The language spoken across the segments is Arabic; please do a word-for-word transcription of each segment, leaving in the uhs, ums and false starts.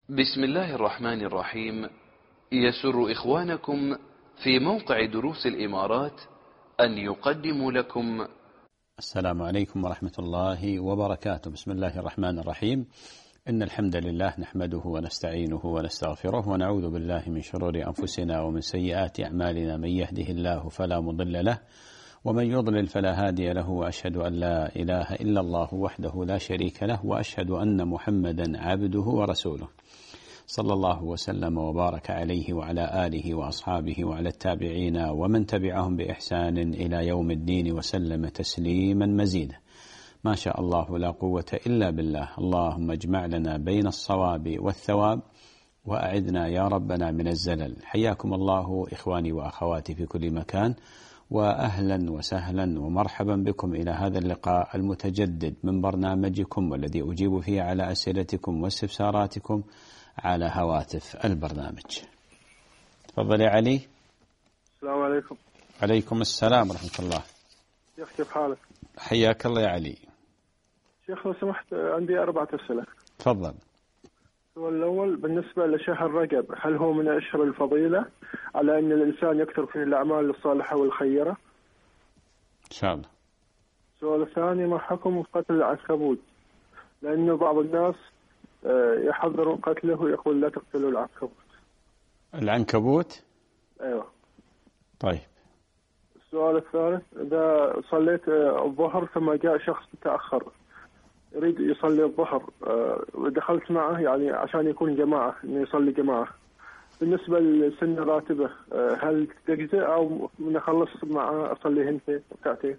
بسم الله الرحمن الرحيم. يسر إخوانكم في موقع دروس الإمارات أن يقدموا لكم السلام عليكم ورحمة الله وبركاته. بسم الله الرحمن الرحيم. إن الحمد لله نحمده ونستعينه ونستغفره ونعوذ بالله من شرور أنفسنا ومن سيئات أعمالنا. من يهده الله فلا مضل له ومن يضلل فلا هادي له، وأشهد أن لا إله إلا الله وحده لا شريك له، وأشهد أن محمدا عبده ورسوله صلى الله وسلم وبارك عليه وعلى آله وأصحابه وعلى التابعين ومن تبعهم بإحسان إلى يوم الدين وسلم تسليما مزيدا. ما شاء الله لا قوة إلا بالله. اللهم اجمع لنا بين الصواب والثواب وأعذنا يا ربنا من الزلل. حياكم الله إخواني وأخواتي في كل مكان، وأهلا وسهلا ومرحبا بكم إلى هذا اللقاء المتجدد من برنامجكم، والذي أجيب فيه على أسئلتكم واستفساراتكم على هواتف البرنامج. تفضل يا علي. السلام عليكم. عليكم السلام ورحمة الله. شيخ كيف حالك؟ حياك الله يا علي. شيخ لو سمحت عندي أربعة أسئلة. تفضل. السؤال الأول بالنسبة لشهر رجب، هل هو من أشهر الفضيلة على أن الإنسان يكثر فيه الأعمال الصالحة والخيرة؟ إن شاء الله. السؤال الثاني، ما حكم قتل العنكبوت؟ لأنه بعض الناس يحذرون قتله ويقول لا تقتلوا العنكبوت. العنكبوت؟ أيوة. طيب. السؤال الثالث، إذا صليت الظهر ثم جاء شخص متأخر يريد يصلي الظهر ودخلت معه يعني عشان يكون جماعة، إنه يصلي جماعة، بالنسبة للسنة الراتبة هل تجزئ أو نخلص معه أصليهن في ركعتين؟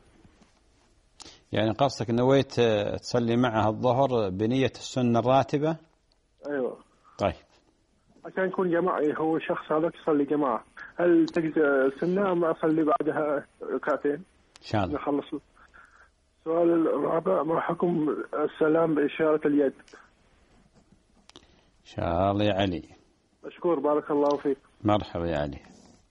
يعني قصدك نويت تصلي معها الظهر بنية السنة الراتبة؟ أيوة. طيب. عشان يكون جماعي، هو شخص هذا يصلي جماعة، هل تجزئ سنة أم أصلي بعدها ركعتين؟ إن شاء الله. نخلص. السؤال الرابع، ما حكم السلام بإشارة اليد؟ إن شاء الله يا علي. مشكور، بارك الله فيك. مرحبا يا علي.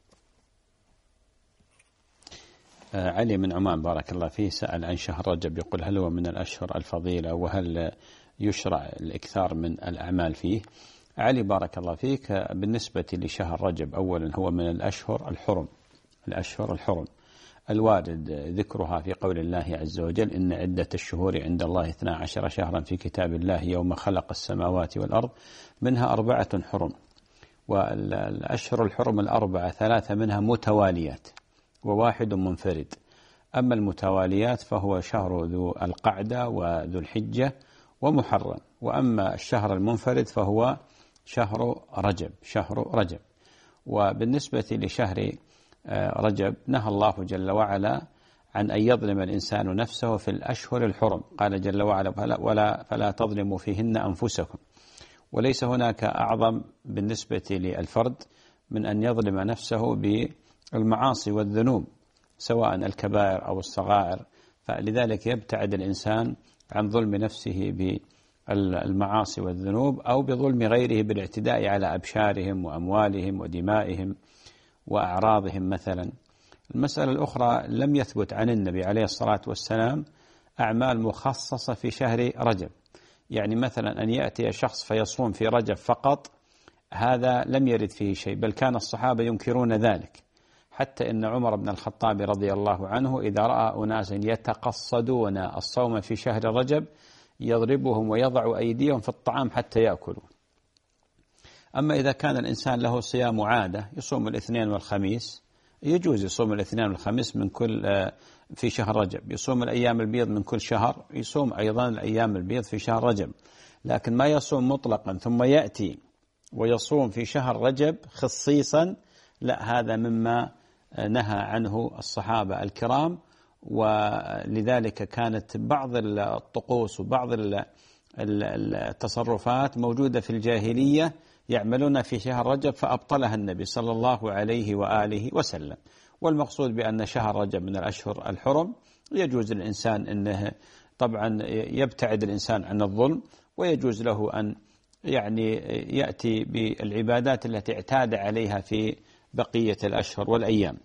آه علي من عمان بارك الله فيه سأل عن شهر رجب، يقول هل هو من الأشهر الفضيلة وهل يشرع الإكثار من الأعمال فيه؟ علي بارك الله فيك، بالنسبة لشهر رجب أولا هو من الأشهر الحرم، الأشهر الحرم الوارد ذكرها في قول الله عز وجل: إن عدة الشهور عند الله اثنا عشر شهرا في كتاب الله يوم خلق السماوات والأرض منها أربعة حرم. والأشهر الحرم الأربعة ثلاثة منها متواليات وواحد منفرد. أما المتواليات فهو شهر ذو القعدة وذو الحجة ومحرم، وأما الشهر المنفرد فهو شهر رجب، شهر رجب. وبالنسبة لشهر رجب نهى الله جل وعلا عن أن يظلم الإنسان نفسه في الأشهر الحرم، قال جل وعلا: ولا فلا تظلموا فيهن أنفسكم. وليس هناك أعظم بالنسبة للفرد من أن يظلم نفسه بالمعاصي والذنوب سواء الكبائر أو الصغائر، فلذلك يبتعد الإنسان عن ظلم نفسه بالمعاصي والذنوب أو بظلم غيره بالاعتداء على أبشارهم وأموالهم ودمائهم وأعراضهم مثلا. المسألة الأخرى، لم يثبت عن النبي عليه الصلاة والسلام أعمال مخصصة في شهر رجب، يعني مثلا أن يأتي شخص فيصوم في رجب فقط، هذا لم يرد فيه شيء، بل كان الصحابة ينكرون ذلك، حتى إن عمر بن الخطاب رضي الله عنه إذا رأى أناسا يتقصدون الصوم في شهر رجب يضربهم ويضع أيديهم في الطعام حتى يأكلوا. أما إذا كان الإنسان له صيام عادة يصوم الاثنين والخميس، يجوز يصوم الاثنين والخميس من كل في شهر رجب، يصوم الأيام البيض من كل شهر، يصوم أيضا الأيام البيض في شهر رجب، لكن ما يصوم مطلقا ثم يأتي ويصوم في شهر رجب خصيصا، لا، هذا مما نهى عنه الصحابة الكرام. ولذلك كانت بعض الطقوس وبعض التصرفات موجودة في الجاهلية يعملون في شهر رجب فأبطلها النبي صلى الله عليه وآله وسلم. والمقصود بأن شهر رجب من الأشهر الحرم، يجوز للإنسان أنه طبعا يبتعد الإنسان عن الظلم، ويجوز له أن يعني يأتي بالعبادات التي اعتاد عليها في بقية الأشهر والأيام.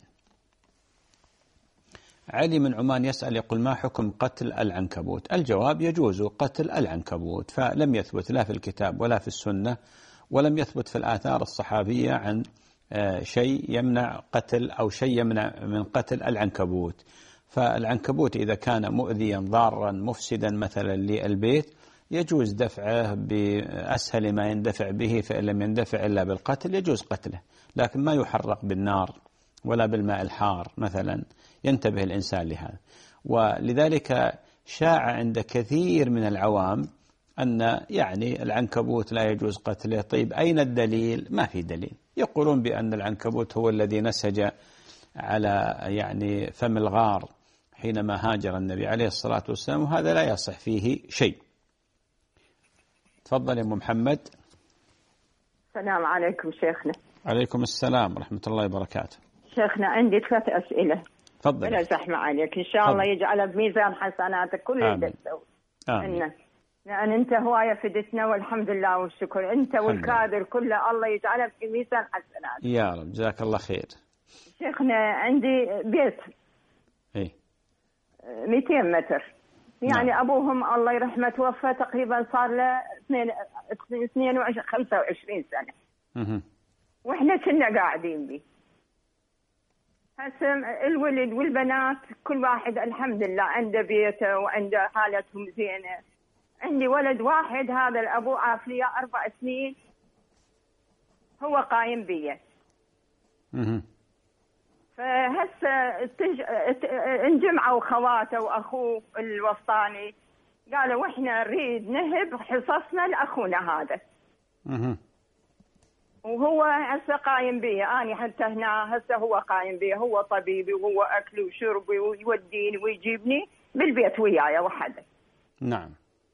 علي من عمان يسأل يقول: ما حكم قتل العنكبوت؟ الجواب: يجوز قتل العنكبوت، فلم يثبت لا في الكتاب ولا في السنة ولم يثبت في الآثار الصحابية عن شيء يمنع قتل أو شيء يمنع من قتل العنكبوت. فالعنكبوت إذا كان مؤذيا ضارا مفسدا مثلا للبيت يجوز دفعه بأسهل ما يندفع به، فإن لم يندفع إلا بالقتل يجوز قتله، لكن ما يحرق بالنار ولا بالماء الحار مثلا، ينتبه الإنسان لهذا. ولذلك شاع عند كثير من العوام أن يعني العنكبوت لا يجوز قتله. طيب أين الدليل؟ ما في دليل. يقولون بأن العنكبوت هو الذي نسج على يعني فم الغار حينما هاجر النبي عليه الصلاة والسلام، وهذا لا يصح فيه شيء. تفضل يا أم محمد. السلام عليكم شيخنا. عليكم السلام ورحمة الله وبركاته. شيخنا عندي ثلاث أسئلة. تفضل. ولا زحمة عليك إن شاء الله يجعلها بميزان حسناتك كل اللي تسوي. آمين. لأن أنت هواية فدتنا والحمد لله والشكر، أنت والكادر كله الله يجعلها في ميزان حسناتك يا رب. جزاك الله خير. شيخنا عندي بيت إيه مئتين متر، يعني نعم. أبوهم الله يرحمه توفى تقريبا صار له اثنين وعشرين خمسة وعشرين سنة. مه. وإحنا كنا قاعدين به. هسه الولد والبنات كل واحد الحمد لله عنده بيته وعنده حالتهم زينة. عندي ولد واحد هذا الأبو عافية أربع سنين هو قايم بيه. مه. فهسه تج... انجمعوا خواته واخوه الوسطاني قالوا احنا نريد نهب حصصنا لاخونا هذا. اها. وهو هسه قايم بي، اني حتى هنا هسه هو قايم بي، هو طبيبي وهو اكلي وشربي ويوديني ويجيبني بالبيت وياي وحده. نعم.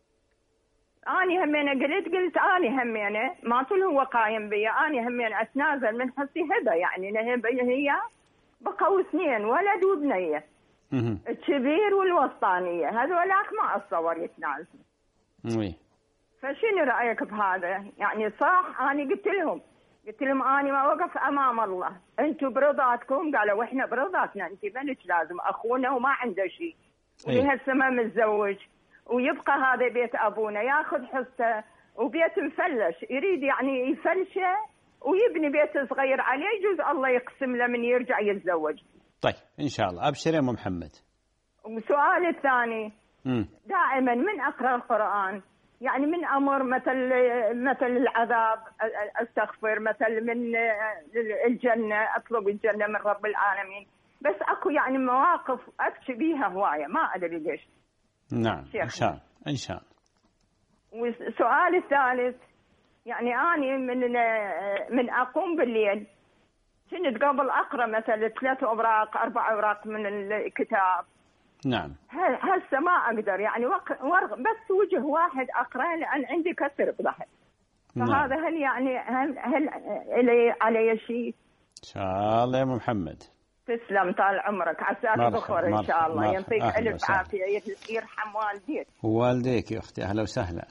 اني همينه قلت قلت اني همينه ما طول هو قايم بي، اني همينه اتنازل من حصي هبه، يعني نهب هي بقوا اثنين ولد وبنيه. الكبير والوسطانيه هذولاك ما اتصور يتنازلوا. وي. فشنو رايك بهذا؟ يعني صح انا قلت لهم قلت لهم اني ما وقف امام الله، انتم برضاتكم، قالوا احنا برضاتنا، انت بنت لازم اخونا وما عنده شيء ولهسه ما متزوج، ويبقى هذا بيت ابونا ياخذ حصته، وبيت مفلش يريد يعني يفلشه ويبني بيت صغير عليه، يجوز الله يقسم له من يرجع يتزوج. طيب إن شاء الله. أبشر يا أم محمد. وسؤال الثاني، مم. دائما من أقرأ القرآن يعني من أمر مثل مثل العذاب أستغفر، مثل من الجنة أطلب الجنة من رب العالمين، بس أكو يعني مواقف أبكي بيها هواية ما أدري ليش. نعم إن شاء الله إن شاء الله. والسؤال الثالث، يعني أنا من من أقوم بالليل كنت قبل أقرأ مثلا ثلاث أوراق أربع أوراق من الكتاب. نعم. هسه ما أقدر يعني ورق بس وجه واحد أقرأ لأن عندي كسر بظهر. نعم. فهذا هل يعني هل هل إلي علي شيء؟ إن شاء الله يا أم محمد. تسلم طال عمرك، عساك بخير إن شاء الله، يعطيك ألف عافية، يرحم والديك. ووالديك يا أختي أهلا وسهلا.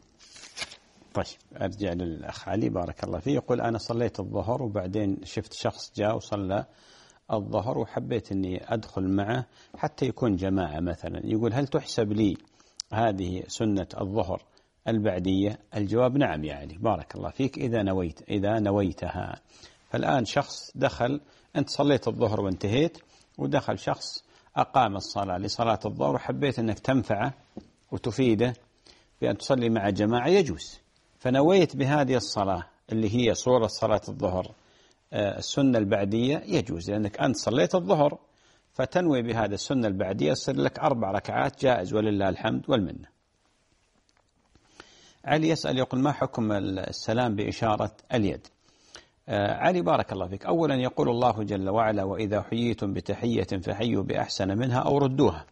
طيب أرجع للأخ علي بارك الله فيه، يقول أنا صليت الظهر وبعدين شفت شخص جاء وصلى الظهر وحبيت أني أدخل معه حتى يكون جماعة مثلا، يقول هل تحسب لي هذه سنة الظهر البعدية؟ الجواب نعم يا علي بارك الله فيك إذا نويت إذا نويتها. فالآن شخص دخل، أنت صليت الظهر وانتهيت، ودخل شخص أقام الصلاة لصلاة الظهر وحبيت أنك تنفعه وتفيده بأن تصلي مع جماعة يجوز، فنويت بهذه الصلاة اللي هي صورة صلاة الظهر السنة البعدية يجوز، لأنك أنت صليت الظهر فتنوي بهذا السنة البعدية يصير لك أربع ركعات جائز ولله الحمد والمنة. علي يسأل يقول ما حكم السلام بإشارة اليد؟ علي بارك الله فيك، أولا يقول الله جل وعلا وإذا حييتم بتحية فحيوا بأحسن منها أو ردوها،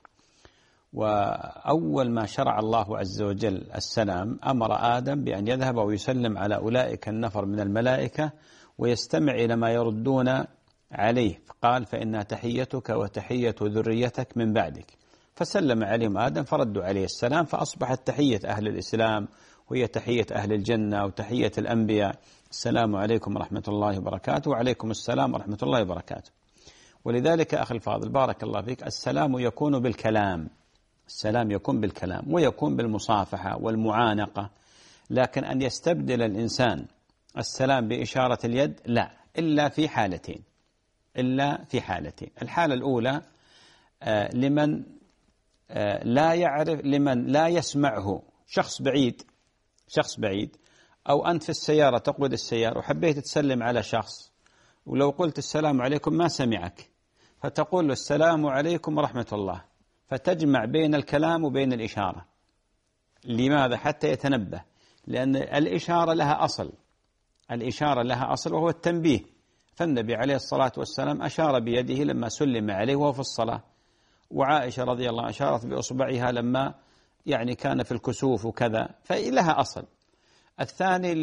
وأول ما شرع الله عز وجل السلام أمر آدم بأن يذهب ويسلم على أولئك النفر من الملائكة ويستمع إلى ما يردون عليه، قال فإنها تحيتك وتحية ذريتك من بعدك، فسلم عليهم آدم فردوا عليه السلام، فأصبحت تحية أهل الإسلام وهي تحية أهل الجنة وتحية الأنبياء، السلام عليكم ورحمة الله وبركاته وعليكم السلام ورحمة الله وبركاته. ولذلك أخي الفاضل بارك الله فيك السلام يكون بالكلام، السلام يكون بالكلام ويكون بالمصافحة والمعانقة، لكن أن يستبدل الإنسان السلام بإشارة اليد؟ لا، إلا في حالتين، إلا في حالتين. الحالة الأولى آه لمن آه لا يعرف، لمن لا يسمعه، شخص بعيد، شخص بعيد، أو أنت في السيارة تقود السيارة وحبيت تسلم على شخص، ولو قلت السلام عليكم ما سمعك، فتقول له السلام عليكم ورحمة الله، فتجمع بين الكلام وبين الإشارة. لماذا؟ حتى يتنبه، لأن الإشارة لها أصل، الإشارة لها أصل وهو التنبيه. فالنبي عليه الصلاة والسلام أشار بيده لما سلم عليه وهو في الصلاة، وعائشة رضي الله عنها أشارت بأصبعها لما يعني كان في الكسوف وكذا، فلها أصل. الثاني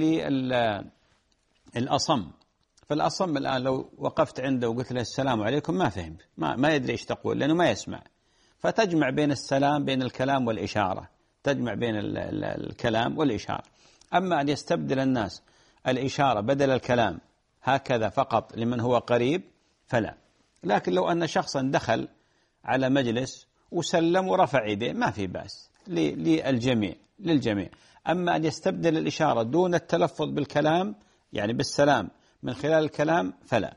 للأصم، فالأصم الآن لو وقفت عنده وقلت له السلام عليكم ما فهم، ما, ما يدري إيش تقول لأنه ما يسمع، فتجمع بين السلام، بين الكلام والإشارة، تجمع بين الكلام والإشارة. أما أن يستبدل الناس الإشارة بدل الكلام هكذا فقط لمن هو قريب فلا. لكن لو أن شخصا دخل على مجلس وسلم ورفع يديه ما في بأس، للجميع للجميع. أما أن يستبدل الإشارة دون التلفظ بالكلام، يعني بالسلام من خلال الكلام، فلا.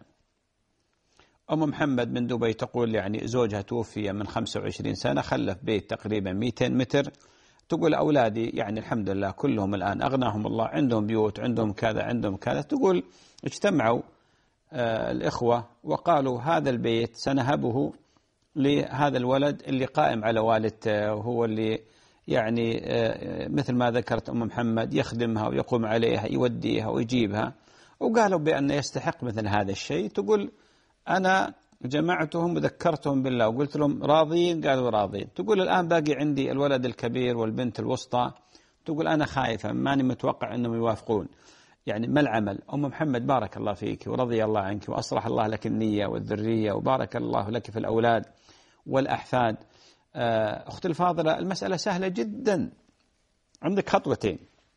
أم محمد من دبي تقول يعني زوجها توفي من خمسة وعشرين سنة، خلف بيت تقريبا مئتين متر، تقول أولادي يعني الحمد لله كلهم الآن أغناهم الله، عندهم بيوت، عندهم كذا، عندهم كذا. تقول اجتمعوا آه الإخوة وقالوا هذا البيت سنهبه لهذا الولد اللي قائم على والدته، وهو اللي يعني آه مثل ما ذكرت أم محمد يخدمها ويقوم عليها، يوديها ويجيبها، وقالوا بأن يستحق مثل هذا الشيء. تقول أنا جمعتهم وذكرتهم بالله وقلت لهم راضين، قالوا راضين. تقول الآن باقي عندي الولد الكبير والبنت الوسطى، تقول أنا خايفة، ماني متوقع أنهم يوافقون، يعني ما العمل؟ أم محمد بارك الله فيك ورضي الله عنك وأصلح الله لك النية والذرية وبارك الله لك في الأولاد والأحفاد. أختي الفاضلة المسألة سهلة جدا، عندك خطوتين.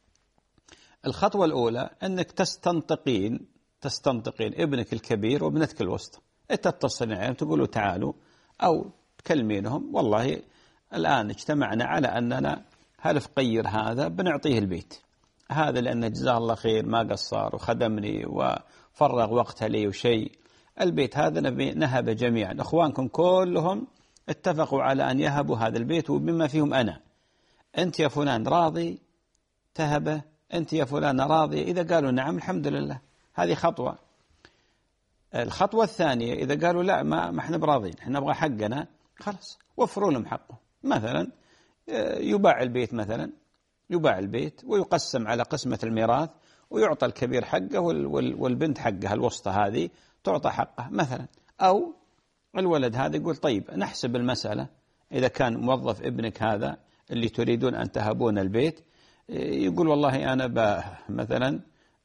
الخطوة الأولى أنك تستنطقين تستنطقين ابنك الكبير وابنتك الوسطى، تتصلين عليهم تقولوا تعالوا، أو تكلمينهم والله الآن اجتمعنا على أننا هالفقير هذا بنعطيه البيت هذا لأن جزاه الله خير ما قصر وخدمني وفرغ وقته لي وشيء، البيت هذا نهب جميعا، أخوانكم كلهم اتفقوا على أن يهبوا هذا البيت وبما فيهم أنا، أنت يا فلان راضي تهبه، أنت يا فلان راضي؟ إذا قالوا نعم الحمد لله، هذه خطوة. الخطوة الثانية إذا قالوا لا ما ما احنا براضين، احنا نبغى حقنا، خلاص وفروا لهم حقه. مثلا يباع البيت، مثلا يباع البيت ويقسم على قسمة الميراث، ويعطى الكبير حقه والبنت حقها الوسطى هذه تعطى حقها مثلا. أو الولد هذا يقول طيب نحسب المسألة، إذا كان موظف ابنك هذا اللي تريدون أن تهبون البيت، يقول والله أنا مثلا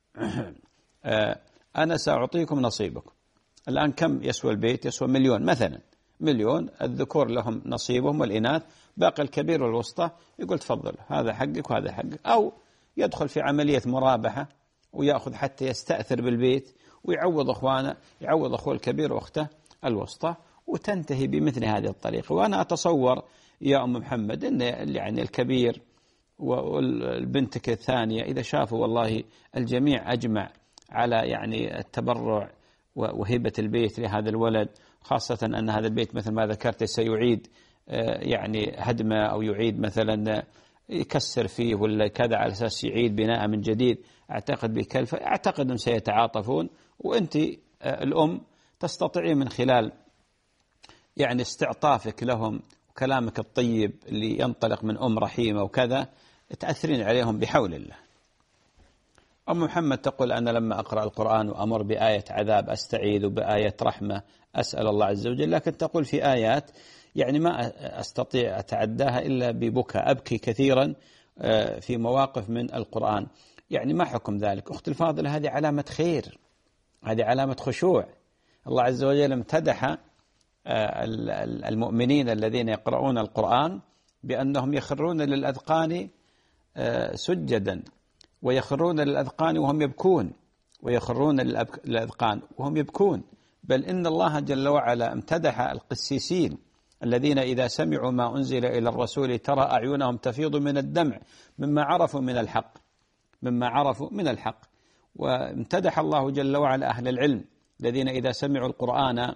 أنا سأعطيكم نصيبكم. الآن كم يسوى البيت؟ يسوى مليون مثلا، مليون، الذكور لهم نصيبهم والإناث، باقي الكبير والوسطى، يقول تفضل هذا حقك وهذا حقك. أو يدخل في عملية مرابحة ويأخذ حتى يستأثر بالبيت ويعوض أخوانه، يعوض أخوه الكبير وأخته الوسطى، وتنتهي بمثل هذه الطريقة. وأنا أتصور يا أم محمد أن يعني الكبير والبنتك الثانية إذا شافوا والله الجميع أجمع على يعني التبرع وهبة البيت لهذا الولد، خاصة أن هذا البيت مثل ما ذكرت سيعيد يعني هدمه، أو يعيد مثلا يكسر فيه ولا كذا على أساس يعيد بناء من جديد، أعتقد بكلفة، أعتقد أنهم سيتعاطفون. وأنت الأم تستطيعين من خلال يعني استعطافك لهم وكلامك الطيب اللي ينطلق من أم رحيمة وكذا، تأثرين عليهم بحول الله. أم محمد تقول أنا لما أقرأ القرآن وأمر بآية عذاب أستعيذ، وبآية رحمة أسأل الله عز وجل، لكن تقول في آيات يعني ما أستطيع أتعداها إلا ببكاء، أبكي كثيرا في مواقف من القرآن. يعني ما حكم ذلك؟ أختي الفاضلة هذه علامة خير، هذه علامة خشوع. الله عز وجل امتدح المؤمنين الذين يقرؤون القرآن بأنهم يخرون للأذقان سجدا، ويخرون للأذقان وهم يبكون، ويخرون للأذقان وهم يبكون. بل إن الله جل وعلا امتدح القسيسين الذين إذا سمعوا ما أنزل إلى الرسول ترى أعينهم تفيض من الدمع مما عرفوا من الحق، مما عرفوا من الحق. وامتدح الله جل وعلا أهل العلم الذين إذا سمعوا القرآن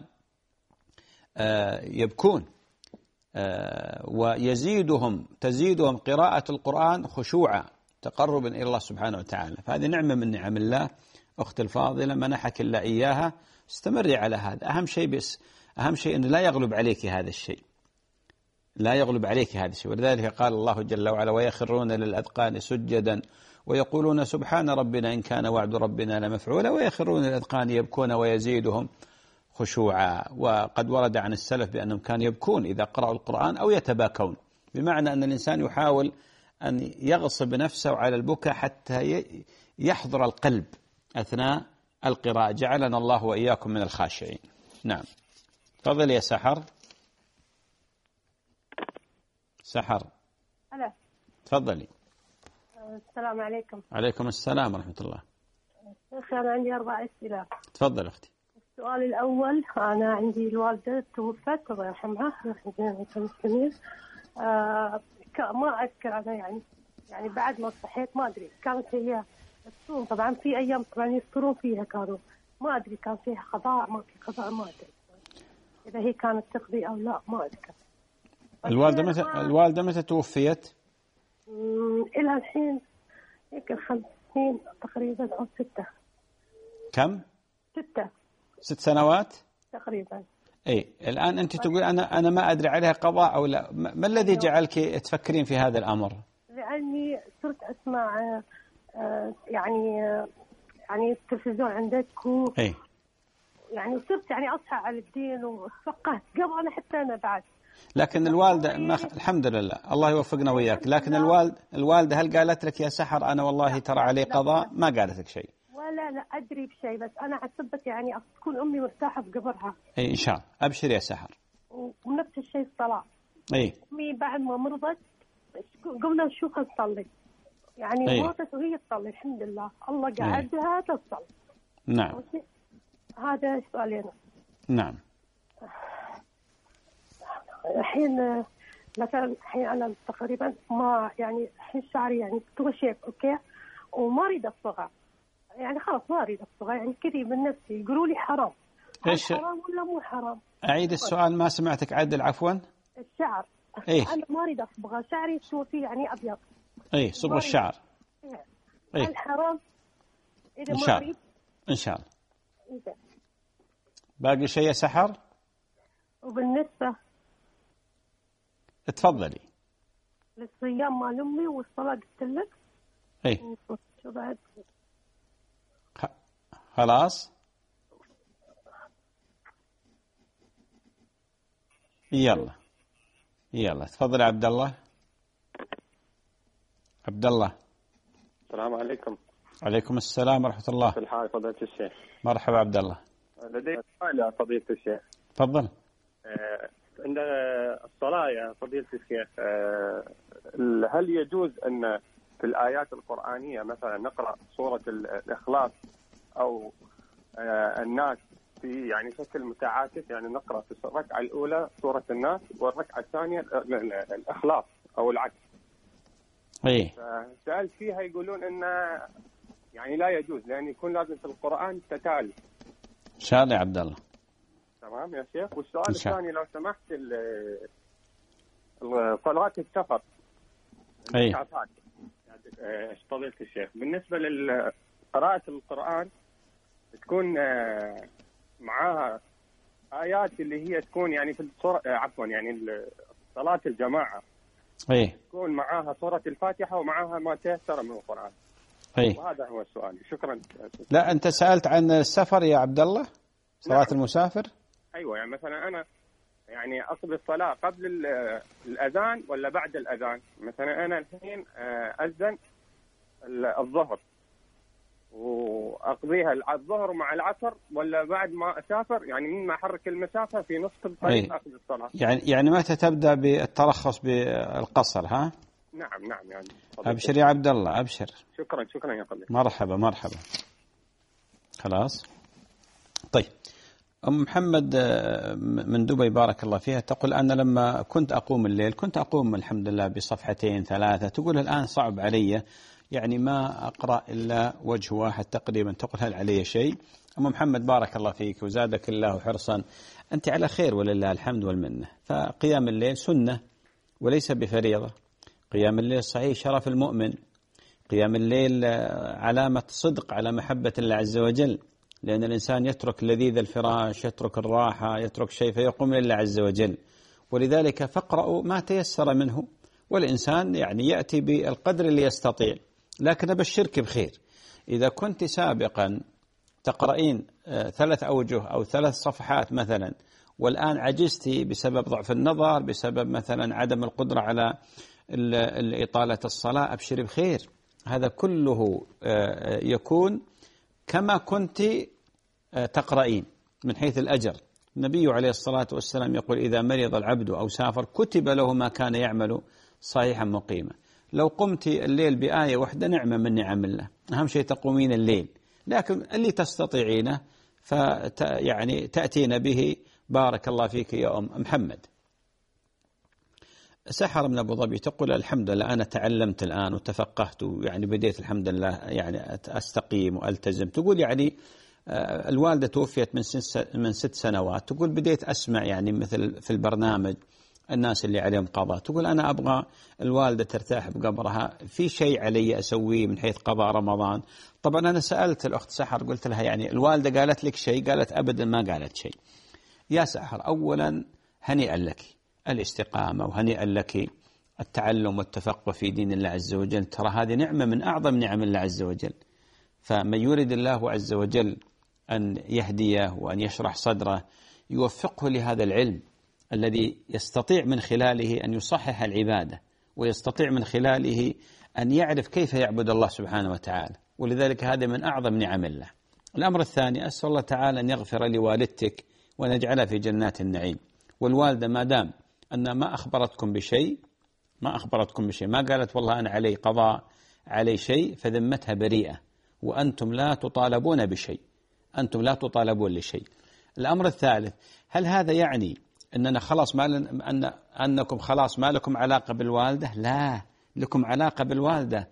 يبكون، ويزيدهم تزيدهم قراءة القرآن خشوعا تقربا إلى الله سبحانه وتعالى. فهذه نعمة من نعم الله أخت الفاضلة منحك الله إياها، استمري على هذا. أهم شيء بس أهم شيء أن لا يغلب عليك هذا الشيء، لا يغلب عليك هذا الشيء. ولذلك قال الله جل وعلا: ويخرون للأذقان سجدا ويقولون سبحان ربنا إن كان وعد ربنا لمفعولا ويخرون للأذقان يبكون ويزيدهم خشوعا. وقد ورد عن السلف بأنهم كانوا يبكون إذا قرأوا القرآن أو يتباكون، بمعنى أن الإنسان يحاول أن يغصب نفسه على البكاء حتى يحضر القلب أثناء القراءة. جعلنا الله وإياكم من الخاشعين. نعم، تفضل يا سحر. سحر هلا، تفضلي. السلام عليكم. عليكم السلام ورحمة الله. أخي أنا عندي أربع أسئلة. تفضل أختي. السؤال الأول، أنا عندي الوالدة توفت الله يرحمها، رحمة المسلمين. آه ما أذكر أنا يعني يعني بعد ما صحيت ما أدري كانت هي الصوم، طبعا في أيام طبعا يفطرون فيها كانوا، ما أدري كان فيها قضاء ما في قضاء، ما أدري إذا هي كانت تقضي أو لا، ما أذكر. الوالدة متى الوالدة متى توفيت؟ إلها الحين يمكن خمس سنين تقريبا أو ستة. كم؟ ستة. ست سنوات تقريبا. اي الآن أنت تقول أنا أنا ما أدري عليها قضاء أو لا، ما الذي جعلك تفكرين في هذا الأمر؟ لأني صرت أسمع يعني يعني التلفزيون عندك و اي يعني صرت يعني أصحى على الدين وفقهت قبل أنا حتى أنا بعد. لكن الوالدة ما الحمد لله الله يوفقنا وياك، لكن الوالد الوالدة هل قالت لك يا سحر أنا والله ترى علي قضاء؟ ما قالت لك شيء؟ ولا لا أدري بشيء، بس أنا حسبت يعني تكون أمي مرتاحة في قبرها. اي إن شاء الله، أبشر يا سحر. ونفس الشيء الصلاة. اي أمي بعد ما مرضت قمنا نشوفها تصلي، يعني ماتت وهي تصلي الحمد لله، الله قعدها تصلي. نعم. هذا سؤالين. نعم. الحين مثلا الحين أنا تقريبا ما يعني الحين شعري يعني توشيب أوكي، وما أريد أصبغه، يعني خلاص ما أريد أصبغه، يعني كذي من نفسي يقولوا لي حرام. إيش حرام ولا مو حرام؟ أعيد السؤال ما سمعتك عدل عفوا. الشعر. إيه؟ أنا ما أريد أصبغه، شعري شو فيه يعني أبيض. إيه صبغ الشعر. إيه؟ الحرام إذا إن ما شاء أريد. إن شاء الله. إيه؟ باقي شيء يا سحر؟ وبالنسبة تفضلي. للصيام مال أمي والصلاة قلت لك. إيه. شو بعد؟ خلاص. يلا يلا تفضل يا عبد الله. عبد الله. السلام عليكم. عليكم السلام ورحمة الله. في الحال فضيلة الشيخ. مرحبا عبد الله. لدي سؤال يا فضيلة الشيخ. تفضل. آه، عند الصلاة يا فضيلة الشيخ، آه، هل يجوز أن في الآيات القرآنية مثلا نقرأ سورة الإخلاص أو آه، الناس في يعني شكل متعاكس، يعني نقرأ في الركعة الأولى سورة الناس والركعة الثانية الإخلاص أو العكس؟ إيه. سألت فيها يقولون إن يعني لا يجوز، لأن يكون لازم في القرآن تتالي. إن شاء الله يا عبد الله. تمام يا شيخ. والسؤال الثاني لو سمحت، صلوات السفر. إيه. فضيلة الشيخ بالنسبة لقراءة القرآن تكون معاها آيات اللي هي تكون يعني في الصورة، عفوا يعني صلاة الجماعة. إيه. تكون معاها سورة الفاتحة ومعاها ما تيسر من القرآن. إيه. وهذا هو السؤال. شكرا. لا أنت سألت عن السفر يا عبد الله، صلاة نعم. المسافر. أيوة، يعني مثلا أنا يعني أقضي الصلاة قبل الأذان ولا بعد الأذان؟ مثلا أنا الحين أذن الظهر وأقضيها الظهر مع العصر، ولا بعد ما أسافر يعني من ما أحرك المسافة في نص الطريق أقضي الصلاة؟ يعني يعني متى تبدأ بالترخص بالقصر؟ ها؟ نعم نعم. يعني أبشر يا عبد الله أبشر. شكرا شكرا يا فضيلة. مرحبا مرحبا. خلاص. طيب أم محمد من دبي بارك الله فيها تقول أنا لما كنت أقوم الليل كنت أقوم الحمد لله بصفحتين ثلاثة، تقول الآن صعب علي، يعني ما أقرأ إلا وجه واحد تقريبا، تقول هل علي شيء؟ أم محمد بارك الله فيك وزادك الله حرصا، أنت على خير ولله الحمد والمنة. فقيام الليل سنة وليس بفريضة. قيام الليل صحيح شرف المؤمن، قيام الليل علامة صدق على محبة الله عز وجل، لأن الإنسان يترك لذيذ الفراش، يترك الراحة، يترك شيء فيقوم لله عز وجل. ولذلك فاقرأوا ما تيسر منه، والإنسان يعني يأتي بالقدر اللي يستطيع. لكن أبشرك بخير، إذا كنت سابقا تقرأين ثلاث أوجه أو ثلاث صفحات مثلا، والآن عجزتي بسبب ضعف النظر، بسبب مثلا عدم القدرة على إطالة الصلاة، أبشري بخير. هذا كله يكون كما كنت تقرأين من حيث الأجر. النبي عليه الصلاة والسلام يقول إذا مرض العبد أو سافر كتب له ما كان يعمل صحيحا مقيما. لو قمت الليل بآية واحدة نعمة من نعم الله، أهم شيء تقومين الليل، لكن اللي تستطيعينه فت يعني تأتين به. بارك الله فيك يا أم محمد. سحر من أبو ظبي تقول الحمد لله أنا تعلمت الآن وتفقهت، يعني بديت الحمد لله يعني أستقيم وألتزم. تقول يعني الوالدة توفيت من من ست سنوات، تقول بديت أسمع يعني مثل في البرنامج الناس اللي عليهم قضاء، تقول أنا أبغى الوالدة ترتاح بقبرها، في شيء علي أسويه من حيث قضاء رمضان؟ طبعا أنا سألت الأخت سحر قلت لها يعني الوالدة قالت لك شيء؟ قالت أبدا ما قالت شيء. يا سحر أولا هنيئا لك الاستقامة، وهنيئا لك التعلم والتفقه في دين الله عز وجل، ترى هذه نعمة من أعظم نعم الله عز وجل. فمن يريد الله عز وجل أن يهديه وأن يشرح صدره يوفقه لهذا العلم الذي يستطيع من خلاله أن يصحح العبادة، ويستطيع من خلاله أن يعرف كيف يعبد الله سبحانه وتعالى. ولذلك هذا من أعظم نعم الله. الأمر الثاني أسأل الله تعالى أن يغفر لوالدتك ونجعلها في جنات النعيم. والوالدة ما دام أن ما أخبرتكم بشيء، ما أخبرتكم بشيء، ما قالت والله أنا علي قضاء علي شيء، فذمتها بريئة، وأنتم لا تطالبون بشيء، أنتم لا تطالبون لشيء. الأمر الثالث، هل هذا يعني أننا خلاص ما لن أن أنكم خلاص ما لكم علاقة بالوالدة؟ لا، لكم علاقة بالوالدة.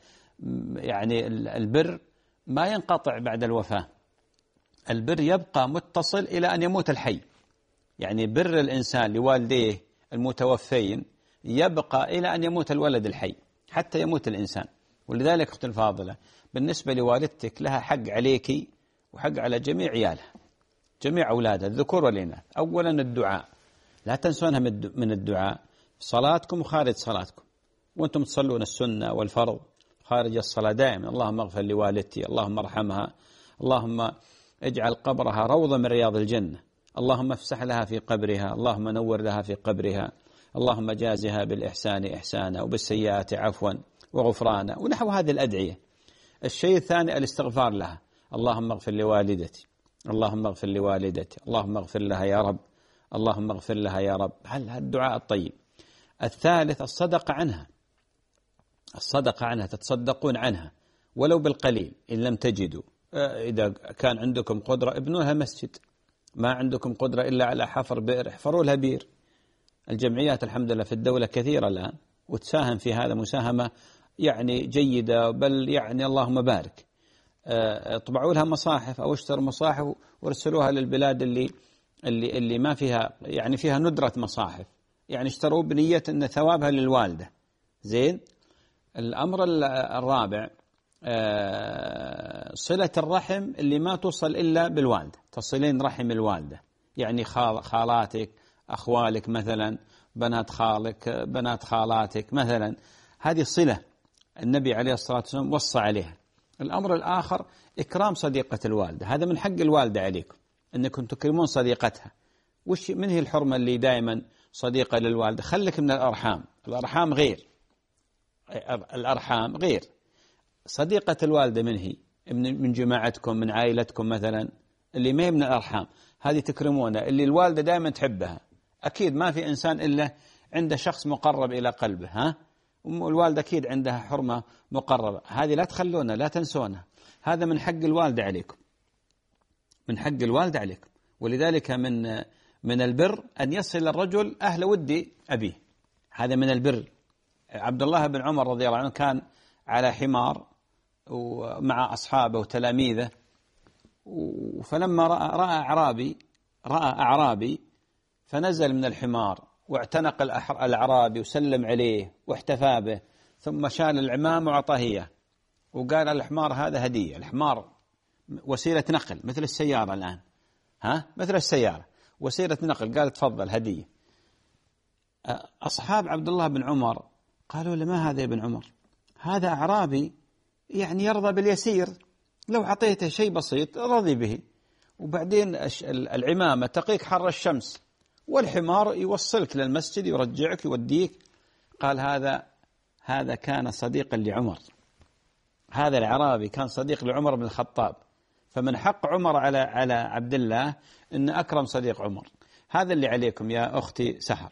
يعني البر ما ينقطع بعد الوفاة، البر يبقى متصل إلى أن يموت الحي. يعني بر الإنسان لوالديه المتوفين يبقى إلى أن يموت الولد الحي حتى يموت الإنسان. ولذلك أختي الفاضلة بالنسبة لوالدتك لها حق عليك وحق على جميع عيالها، جميع أولادها الذكور والإناث. أولا الدعاء، لا تنسونها من الدعاء في صلاتكم وخارج صلاتكم، وأنتم تصلون السنة والفرض خارج الصلاة دائما اللهم اغفر لوالدتي، اللهم ارحمها، اللهم اجعل قبرها روضة من رياض الجنة، اللهم افسح لها في قبرها، اللهم نور لها في قبرها، اللهم جازها بالإحسان إحسانا وبالسيئات عفوا وغفرانا، ونحو هذه الأدعية. الشيء الثاني الاستغفار لها، اللهم اغفر لوالدتي، اللهم اغفر لوالدتي، اللهم اغفر لها يا رب، اللهم اغفر لها يا رب. هل هذا الدعاء الطيب. الثالث الصدقة عنها، الصدقة عنها، تتصدقون عنها ولو بالقليل إن لم تجدوا. إذا كان عندكم قدرة ابنوا لها مسجد، ما عندكم قدرة إلا على حفر بئر احفروا لها بير. الجمعيات الحمد لله في الدولة كثيرة الآن وتساهم في هذا مساهمة يعني جيدة، بل يعني اللهم بارك. طبعوا لها مصاحف أو اشتروا مصاحف وارسلوها للبلاد اللي اللي اللي ما فيها يعني فيها ندرة مصاحف، يعني اشتروا بنية أن ثوابها للوالدة. زين. الأمر الرابع صلة الرحم اللي ما توصل إلا بالوالدة، تصلين رحم الوالدة، يعني خالاتك، أخوالك مثلا، بنات خالك، بنات خالاتك مثلا، هذه صلة النبي عليه الصلاة والسلام وصى عليها. الأمر الآخر إكرام صديقة الوالدة، هذا من حق الوالدة عليكم أنكم تكرمون صديقتها. وش من هي الحرمة اللي دائما صديقة للوالدة؟ خلك من الأرحام، الأرحام غير، الأرحام غير. صديقة الوالدة من هي؟ من جماعتكم، من عائلتكم مثلا، اللي ما هي من الأرحام هذه تكرمونها، اللي الوالدة دائما تحبها. أكيد ما في إنسان إلا عنده شخص مقرب إلى قلبه، ها؟ والوالدة أكيد عندها حرمة مقربة، هذه لا تخلونها، لا تنسونها. هذا من حق الوالدة عليكم، من حق الوالدة عليكم. ولذلك من من البر أن يصل الرجل أهل ود أبيه، هذا من البر. عبد الله بن عمر رضي الله عنه كان على حمار ومع أصحابه وتلاميذه، فلما رأى, رأى أعرابي رأى أعرابي فنزل من الحمار واعتنق الأعرابي وسلم عليه واحتفى به، ثم شال العمام وأعطاه إياه وقال الحمار هذا هدية. الحمار وسيلة نقل مثل السيارة الآن، ها مثل السيارة وسيلة نقل، قال تفضل هدية. أصحاب عبد الله بن عمر قالوا له ما هذا يا ابن عمر؟ هذا أعرابي يعني يرضى باليسير، لو أعطيته شيء بسيط رضي به، وبعدين العمامة تقيك حر الشمس، والحمار يوصلك للمسجد يرجعك يوديك. قال هذا هذا كان صديقا لعمر، هذا الأعرابي كان صديق لعمر بن الخطاب، فمن حق عمر على على عبد الله أن أكرم صديق عمر. هذا اللي عليكم يا أختي سحر.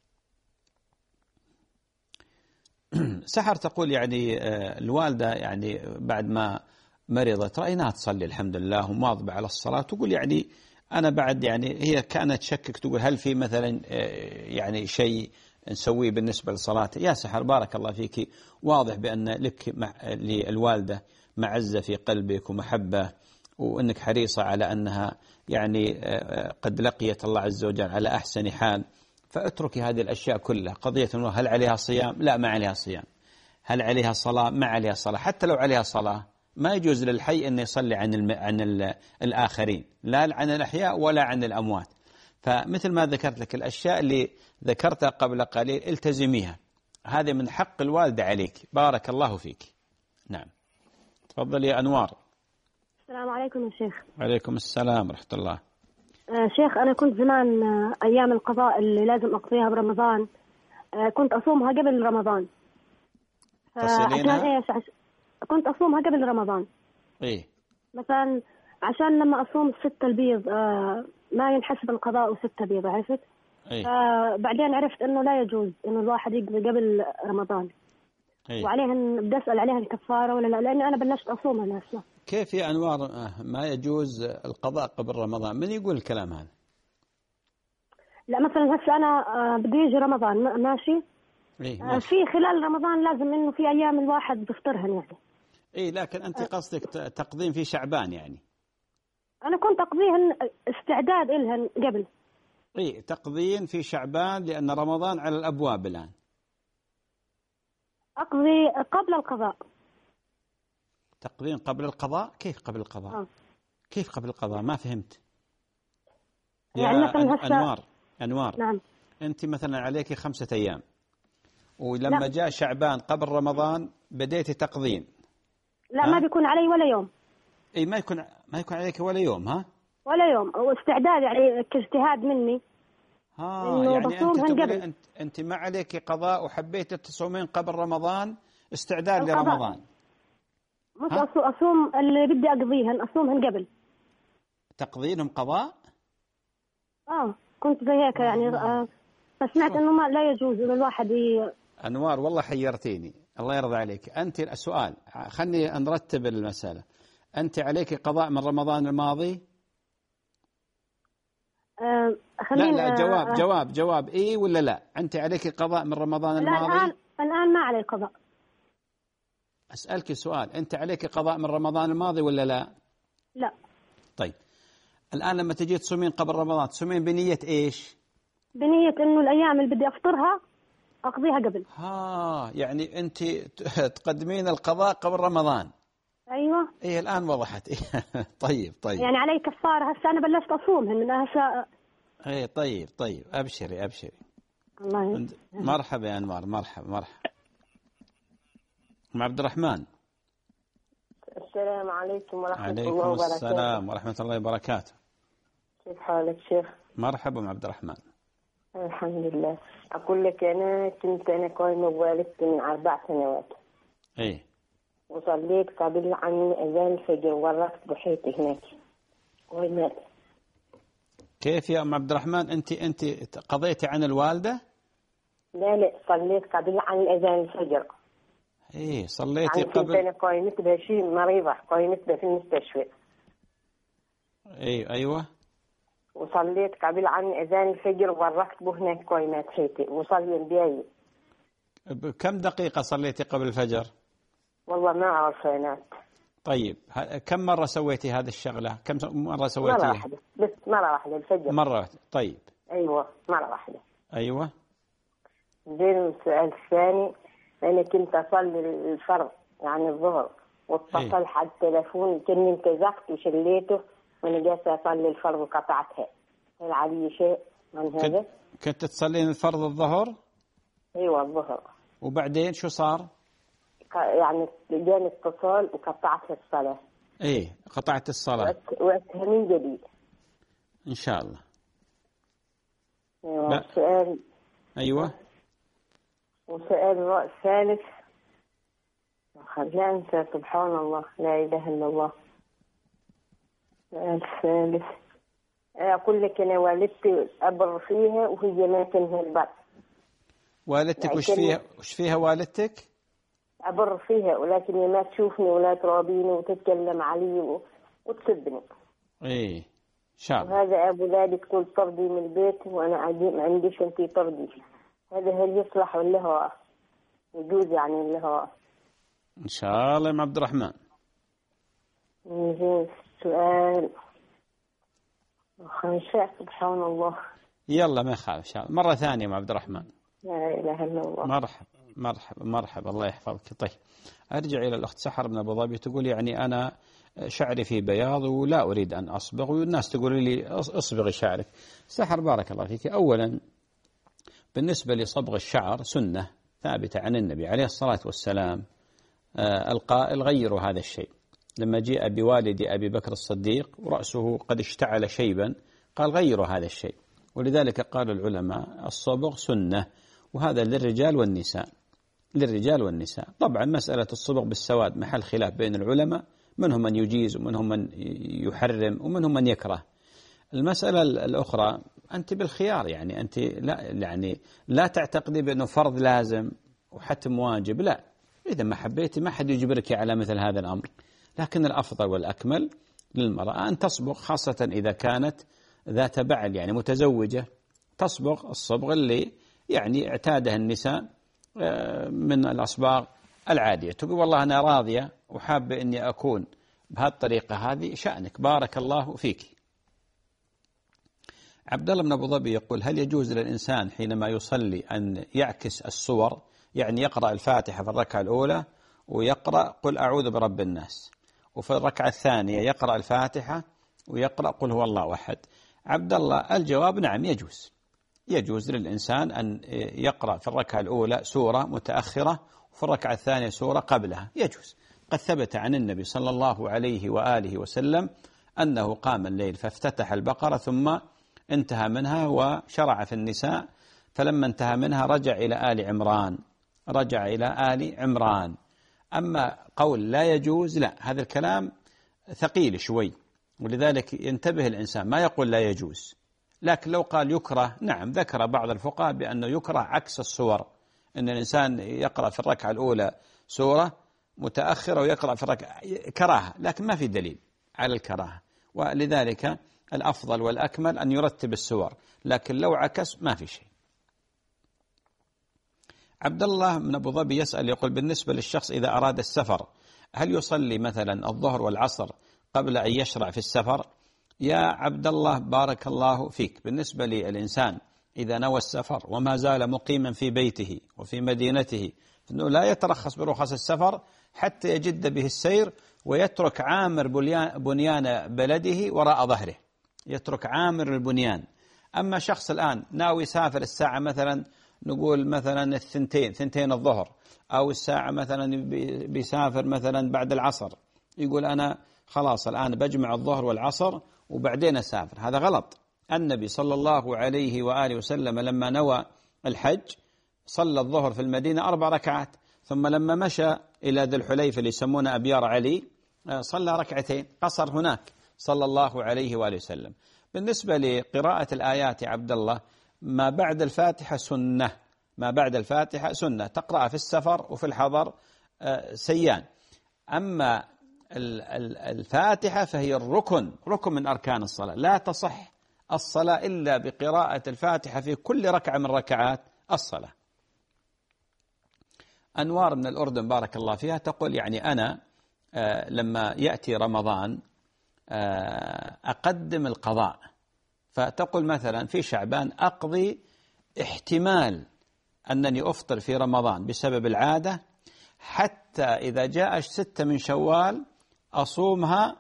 سحر تقول يعني الوالدة يعني بعد ما مرضت رأيناها تصلي الحمد لله ومواظبة على الصلاة، تقول يعني أنا بعد يعني هي كانت تشكك، تقول هل في مثلا يعني شيء نسويه بالنسبة للصلاة؟ يا سحر بارك الله فيك، واضح بأن لك للوالدة معزة في قلبك ومحبة، وأنك حريصة على أنها يعني قد لقيت الله عز وجل على أحسن حال، فاتركي هذه الأشياء كلها. قضية هل عليها صيام؟ لا ما عليها صيام. هل عليها صلاة؟ ما عليها صلاة. حتى لو عليها صلاة ما يجوز للحي أن يصلي عن الم... عن ال... الآخرين، لا عن الأحياء ولا عن الأموات. فمثل ما ذكرت لك الأشياء اللي ذكرتها قبل قليل التزميها، هذه من حق الوالدة عليك. بارك الله فيك. نعم تفضل يا أنوار. السلام عليكم يا شيخ. وعليكم السلام ورحمة الله. آه شيخ أنا كنت زمان آه أيام القضاء اللي لازم أقضيها برمضان آه كنت أصومها قبل رمضان. تصلينها؟ إيه كنت أصومها قبل رمضان. إيه مثلا عشان لما أصوم ستة البيض آه ما ينحسب القضاء وستة بيض، عرفت؟ إيه؟ آه بعدين عرفت إنه لا يجوز إنه الواحد يقضي قبل رمضان. إيه؟ وعليهن بدي أسأل عليها الكفارة ولا لا، لأني أنا بلشت أصومها ناسا. كيف يا أنوار ما يجوز القضاء قبل رمضان؟ من يقول الكلام هذا؟ لا مثلا هسه أنا آه بدي يجي رمضان ماشي. إيه آه في خلال رمضان لازم إنه في أيام الواحد بفطرهن يعني. إيه لكن أنت قصدك تقديم في شعبان يعني؟ أنا كنت أقضيهن استعداد إلهن قبل. إيه تقضين في شعبان لأن رمضان على الأبواب الآن. أقضي قبل القضاء. تقضين قبل القضاء؟ كيف قبل القضاء؟ آه. كيف قبل القضاء؟ ما فهمت. يعني يا مثلا هسه أنوار أنوار نعم. أنت مثلا عليك خمسة أيام، ولما لا. جاء شعبان قبل رمضان بديتي تقضين. لا ها؟ ما بيكون علي ولا يوم. اي ما يكون ما يكون عليك ولا يوم. ها ولا يوم، واستعداد يعني كاجتهاد مني. ها يعني انت تقولي انت انت ما عليك قضاء وحبيت تصومين قبل رمضان استعداد القضاء. لرمضان. مش اصوم اللي بدي اقضيهن اصومهن قبل. تقضينهم قضاء؟ اه كنت زي هيك يعني آه فسمعت انه ما لا يجوز انه الواحد ي... انوار والله حيرتيني، الله يرضى عليك. أنت السؤال خلني نرتب المسألة. أنت عليك قضاء من رمضان الماضي؟ أه لا لا جواب أه جواب جواب إيه ولا لا؟ أنت عليك قضاء من رمضان الماضي؟ لا الآن الآن ما علي قضاء. أسألك سؤال، أنت عليك قضاء من رمضان الماضي ولا لا؟ لا. طيب الآن لما تجي تصومين قبل رمضان تصومين بنية إيش؟ بنية إنه الأيام اللي بدي أفطرها أقضيها قبل. ها يعني أنت تقدمين القضاء قبل رمضان. أيوة. إيه الآن وضحت. طيب طيب. يعني علي كفارة هسه أنا بلشت أصومهن من هسه. إيه طيب طيب أبشري أبشري. الله يسلمك. مرحبا يا أنوار، مرحبا مرحبا. أم عبد الرحمن. السلام عليكم ورحمة عليكم الله وبركاته. عليكم السلام ورحمة الله وبركاته. كيف حالك شيخ؟ مرحبا أم عبد الرحمن. الحمد لله. أقول لك أنا كنت أنا قايمة بوالدتي من أربع سنوات. إيه. وصليت قبل عن أذان الفجر ورقت بحيث هناك ومات. كيف يا أم عبد الرحمن أنت أنت قضيتي عن الوالدة؟ لا لا صليت قبل عن أذان الفجر. إيه صليتي يعني قبل. كنت أنا قايمة بشي مريضة قايمة في المستشفى. إيه أيوة. وصليت قبل عن أذان الفجر ورقت به هناك قايمة حيتي وصلي بياي. كم دقيقة صليتي قبل الفجر؟ والله ما أعرف أنا. طيب كم مرة سويتي هذه الشغلة؟ كم مرة سويتيها؟ مرة واحدة بس، مرة واحدة الفجر. مرة واحدة. طيب أيوة مرة واحدة. أيوة. زين. السؤال الثاني، أنا كنت أصلي الفرض يعني الظهر، واتصل إيه؟ حد تلفون كني انتزقت وشليته وأنا جالسة أصلي الفرض وقطعتها، هل علي شيء عن هذا؟ كنت تصلين الفرض الظهر؟ أيوة الظهر. وبعدين شو صار؟ يعني جاني اتصال وقطعت الصلاة. ايه قطعت الصلاة. وقتها من جديد. ان شاء الله. ايوه. سؤال. ايوه. وسؤال ثالث خلينا انسى، سبحان الله لا اله الا الله. سؤال ثالث، اقول لك انا والدتي ابر فيها وهي ما تنهي البر. والدتك وش فيها؟ وش فيها والدتك؟ أبر فيها، ولكن هي ما تشوفني ولا تراضيني وتتكلم علي وتسبني. إيه إن شاء الله. وهذا أولادي تقول طردي من البيت وأنا عادي ما عنديش أنتي طردي. هذا هل يصلح ولا هو يجوز يعني ولا هو؟ إن شاء الله يا عبد الرحمن. يجوز. سؤال خمسة. سبحان الله. يلا ما يخالف إن شاء الله. مرة ثانية يا عبد الرحمن. لا إله إلا الله. مرحبا مرحبا مرحبا الله يحفظك. طيب أرجع إلى الأخت سحر من أبو ظبي، تقول يعني أنا شعري في بياض ولا أريد أن أصبغ، والناس تقول لي أصبغي شعرك. سحر بارك الله فيك، أولا بالنسبة لصبغ الشعر سنة ثابتة عن النبي عليه الصلاة والسلام القائل غيروا هذا الشيء. لما جاء بوالد أبي بكر الصديق ورأسه قد اشتعل شيبا قال غيروا هذا الشيء، ولذلك قال العلماء الصبغ سنة، وهذا للرجال والنساء. للرجال والنساء طبعا مسألة الصبغ بالسواد محل خلاف بين العلماء، منهم من يجيز ومنهم من يحرم ومنهم من يكره. المسألة الأخرى أنت بالخيار، يعني أنت لا يعني لا تعتقدي بأنه فرض لازم وحتم واجب، لا، إذا ما حبيتي ما حد يجبرك على مثل هذا الأمر، لكن الأفضل والأكمل للمرأة أن تصبغ، خاصة إذا كانت ذات بعل يعني متزوجة، تصبغ الصبغ اللي يعني اعتادها النساء من الأصباغ العادية. تقول والله أنا راضية وحابة أني أكون بهذه الطريقة، هذه شأنك بارك الله فيك. عبد الله بن أبو ظبي يقول هل يجوز للإنسان حينما يصلي أن يعكس السور، يعني يقرأ الفاتحة في الركعة الأولى ويقرأ قل أعوذ برب الناس، وفي الركعة الثانية يقرأ الفاتحة ويقرأ قل هو الله أحد؟ عبد الله الجواب نعم يجوز. يجوز للإنسان أن يقرأ في الركعة الأولى سورة متأخرة وفي الركعة الثانية سورة قبلها، يجوز. قد ثبت عن النبي صلى الله عليه وآله وسلم أنه قام الليل فافتتح البقرة ثم انتهى منها وشرع في النساء، فلما انتهى منها رجع إلى آل عمران رجع إلى آل عمران. أما قول لا يجوز، لا، هذا الكلام ثقيل شوي، ولذلك ينتبه الإنسان ما يقول لا يجوز. لكن لو قال يكره، نعم ذكر بعض الفقهاء بأنه يكره عكس الصور، أن الإنسان يقرأ في الركعة الأولى سورة متأخرة ويقرأ في الركعة، كراهة، لكن ما في دليل على الكراهة، ولذلك الأفضل والأكمل أن يرتب السور، لكن لو عكس ما في شيء. عبد الله بن أبو ظبي يسأل يقول بالنسبة للشخص إذا أراد السفر هل يصلي مثلا الظهر والعصر قبل أن يشرع في السفر؟ يا عبد الله بارك الله فيك، بالنسبة للإنسان إذا نوى السفر وما زال مقيما في بيته وفي مدينته فإنه لا يترخص برخص السفر حتى يجد به السير ويترك عامر بنيان بلده وراء ظهره، يترك عامر البنيان. أما شخص الآن ناوي يسافر الساعة مثلا نقول مثلا الثنتين ثنتين الظهر، أو الساعة مثلا بيسافر مثلا بعد العصر، يقول أنا خلاص الآن بجمع الظهر والعصر وبعدين أسافر، هذا غلط. النبي صلى الله عليه وآله وسلم لما نوى الحج صلى الظهر في المدينة أربع ركعات، ثم لما مشى إلى ذي الحليفة اللي يسمونه أبيار علي صلى ركعتين، قصر هناك صلى الله عليه وآله وسلم. بالنسبة لقراءة الآيات يا عبد الله ما بعد الفاتحة سنة، ما بعد الفاتحة سنة، تقرأ في السفر وفي الحضر سيان. أما الفاتحة فهي الركن، ركن من أركان الصلاة، لا تصح الصلاة إلا بقراءة الفاتحة في كل ركعة من ركعات الصلاة. أنوار من الأردن بارك الله فيها تقول يعني أنا لما يأتي رمضان أقدم القضاء، فتقول مثلا في شعبان أقضي احتمال أنني أفطر في رمضان بسبب العادة، حتى إذا جاء ستة من شوال أصومها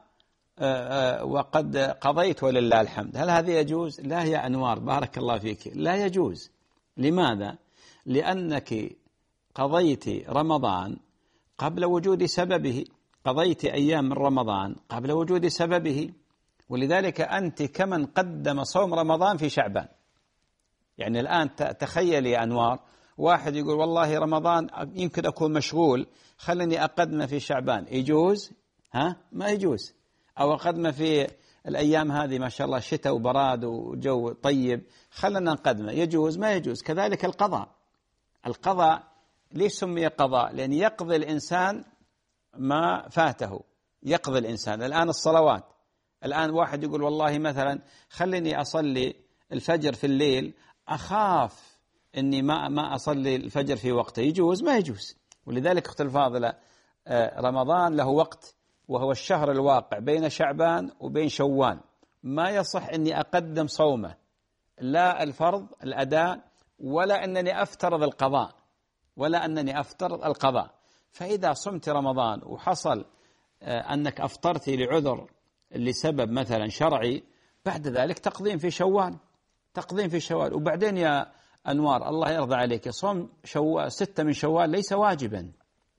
وقد قضيت ولله الحمد. هل هذا يجوز؟ لا يا أنوار بارك الله فيك، لا يجوز. لماذا؟ لأنك قضيت رمضان قبل وجود سببه، قضيت أيام من رمضان قبل وجود سببه، ولذلك أنت كمن قدم صوم رمضان في شعبان. يعني الآن تخيل يا أنوار واحد يقول والله رمضان يمكن أكون مشغول، خلني أقدمه في شعبان، يجوز؟ ها؟ ما يجوز. أو أقدمه في الأيام هذه ما شاء الله شتاء وبراد وجو طيب، خلنا نقدمه، يجوز؟ ما يجوز. كذلك القضاء، القضاء ليش سمي قضاء؟ لأن يقضي الإنسان ما فاته، يقضي الإنسان. الآن الصلوات، الآن واحد يقول والله مثلا خلني أصلي الفجر في الليل، أخاف أني ما ما أصلي الفجر في وقته، يجوز؟ ما يجوز. ولذلك أختي الفاضلة رمضان له وقت، وهو الشهر الواقع بين شعبان وبين شوال، ما يصح أني أقدم صومه، لا الفرض الأداء، ولا أنني أفترض القضاء، ولا أنني أفترض القضاء. فإذا صمت رمضان وحصل أنك أفطرت لعذر لسبب مثلا شرعي، بعد ذلك تقضين في شوال، تقضين في شوال. وبعدين يا أنوار الله يرضى عليك، صوم شوال ستة من شوال ليس واجبا،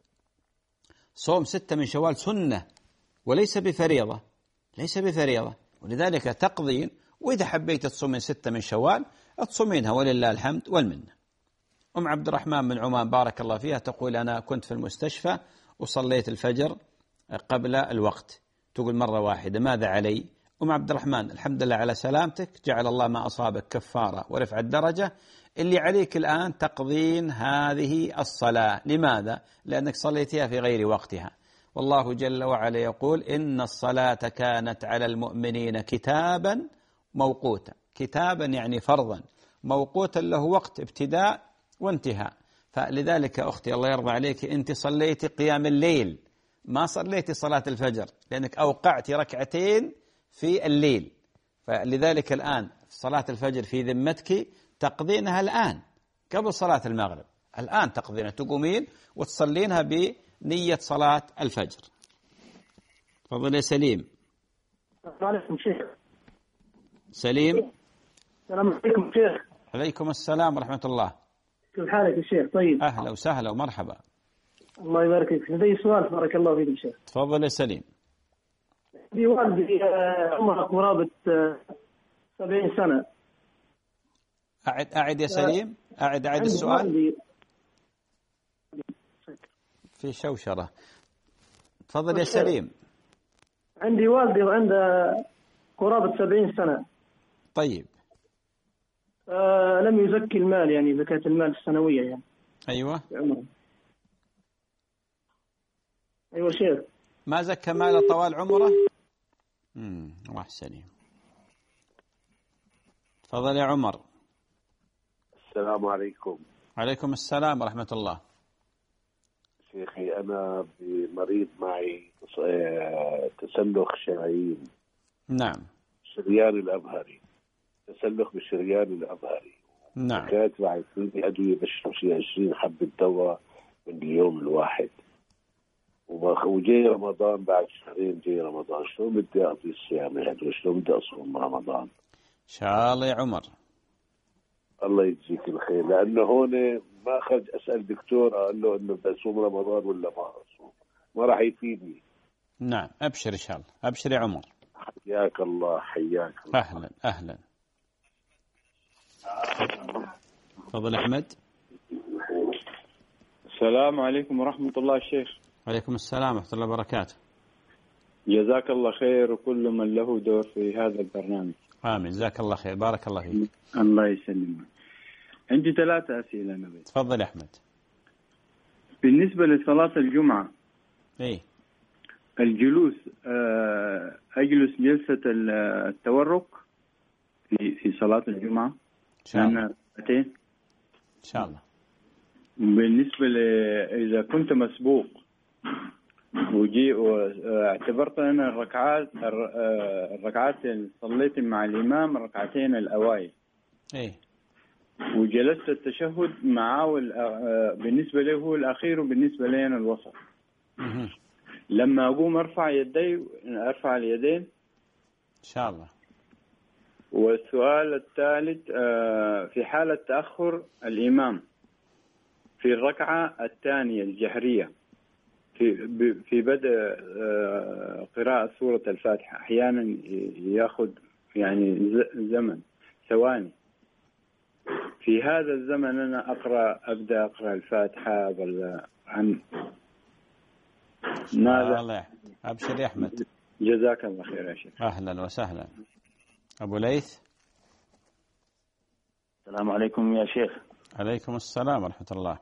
صوم ستة من شوال سنة وليس بفريضة، ليس بفريضة. ولذلك تقضين، وإذا حبيت تصومين ستة من شوال تصومينها ولله الحمد والمنة. أم عبد الرحمن من عمان بارك الله فيها تقول أنا كنت في المستشفى وصليت الفجر قبل الوقت، تقول مرة واحدة، ماذا علي؟ أم عبد الرحمن الحمد لله على سلامتك، جعل الله ما أصابك كفارة ورفع الدرجة. اللي عليك الآن تقضين هذه الصلاة. لماذا؟ لأنك صليتها في غير وقتها. والله جل وعلا يقول إن الصلاة كانت على المؤمنين كتابا موقوتا، كتابا يعني فرضا، موقوتا له وقت ابتداء وانتهاء. فلذلك أختي الله يرضى عليك أنت صليتي قيام الليل، ما صليتي صلاة الفجر، لأنك أوقعت ركعتين في الليل. فلذلك الآن صلاة الفجر في ذمتك تقضينها الآن قبل صلاة المغرب، الآن تقضينها، تقومين وتصلينها بنية صلاة الفجر. تفضل يا سليم. السلام عليكم شيخ. سليم. السلام عليكم شيخ. عليكم السلام ورحمة الله. كيف حالك يا شيخ؟ طيب. أهلا وسهلا ومرحبا. الله يبارك فيك. لدي سؤال بارك الله فيك يا شيخ. تفضل يا سليم. في والدي عمره قرابة سبعين سنة. أعد أعد يا سليم، أعد أعد السؤال. في شوشرة. تفضل يا سليم. عندي والدي وعنده قرابة سبعين سنة. طيب. آه لم يزكي المال، يعني زكاة المال السنوية يعني. أيوة. عمره. أيوة شيخ. ما زكى ماله طوال عمره؟ امم راح سليم. تفضل يا عمر. السلام عليكم. عليكم السلام ورحمة الله. شيخي أنا مريض معي تسلخ شرايين. نعم. شريان الأبهري، تسلخ بالشريان الأبهري. نعم. كانت بعثيني أدوية بشرب شيء عشرين حبة دواء من اليوم الواحد، وجاي رمضان بعد شهرين، جاي رمضان، شلون بدي أقضي الصيام هذا وشلون بدي أصوم رمضان؟ إن شاء الله يا عمر. الله يجزيك الخير، لأنه هون ما خرج أسأل دكتور قال له إنه بدي أصوم رمضان ولا ما أصوم، ما راح يفيدني. نعم أبشر إن شاء الله، أبشر يا عمر. حياك الله. حياك الله. أهلا أهلا. تفضل أحمد. السلام عليكم ورحمة الله الشيخ. وعليكم السلام ورحمة الله وبركاته. جزاك الله خير وكل من له دور في هذا البرنامج. آمين. جزاك الله خير، بارك الله فيك. الله يسلمك. عندي ثلاثة أسئلة نبي. تفضل يا أحمد. بالنسبة لصلاة الجمعة. إيه. الجلوس أجلس جلسة التورك في في صلاة الجمعة. إن شاء الله. إن شاء الله. بالنسبة ل إذا كنت مسبوق وجي واعتبرت أنا الركعات الركعات اللي صليت مع الإمام الركعتين الأوائل. إيه. وجلست التشهد معه بالنسبة له هو الأخير وبالنسبة لي أنا الوسط. لما أقوم أرفع يدي أرفع اليدين إن شاء الله. والسؤال الثالث في حالة تأخر الإمام في الركعة الثانية الجهرية في في بدء قراءة سورة الفاتحة أحيانا يأخذ يعني زمن ثواني. في هذا الزمن أنا أقرأ أبدأ أقرأ الفاتحة ولا عن ماذا؟ أبشر يا أحمد. جزاك الله خير يا شيخ. أهلا وسهلا. أبو ليث. السلام عليكم يا شيخ. عليكم السلام ورحمة الله.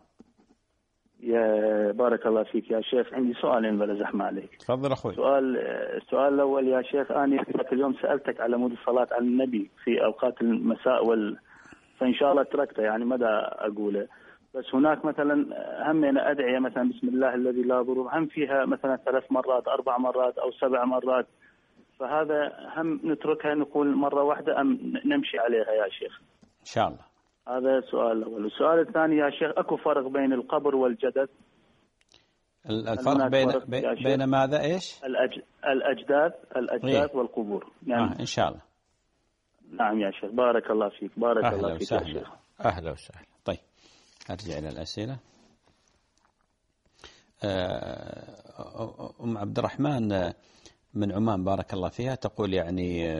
يا بارك الله فيك يا شيخ. عندي سؤالين بلا زحمة عليك. تفضل أخوي. سؤال السؤال الأول يا شيخ، أنا اليوم سألتك على مود الصلاة على النبي في أوقات المساء وال فإن شاء الله تركته يعني مدى أقوله، بس هناك مثلا هم أنا أدعية مثلا بسم الله الذي لا يضر هم فيها مثلا ثلاث مرات أربع مرات أو سبع مرات، فهذا هم نتركها نقول مرة واحدة أم نمشي عليها يا شيخ؟ إن شاء الله. هذا السؤال الأول. السؤال الثاني يا شيخ، أكو فرق بين القبر والجدد؟ الفرق بين بين ماذا إيش؟ الأج... الأجداث الأجداث إيه؟ والقبور يعني. آه إن شاء الله. نعم يا شيخ بارك الله فيك. بارك أهلا الله فيك وسهلا. يا شيخ. أهلا وسهلا. طيب أرجع إلى الأسئلة. أم عبد الرحمن من عمان بارك الله فيها تقول يعني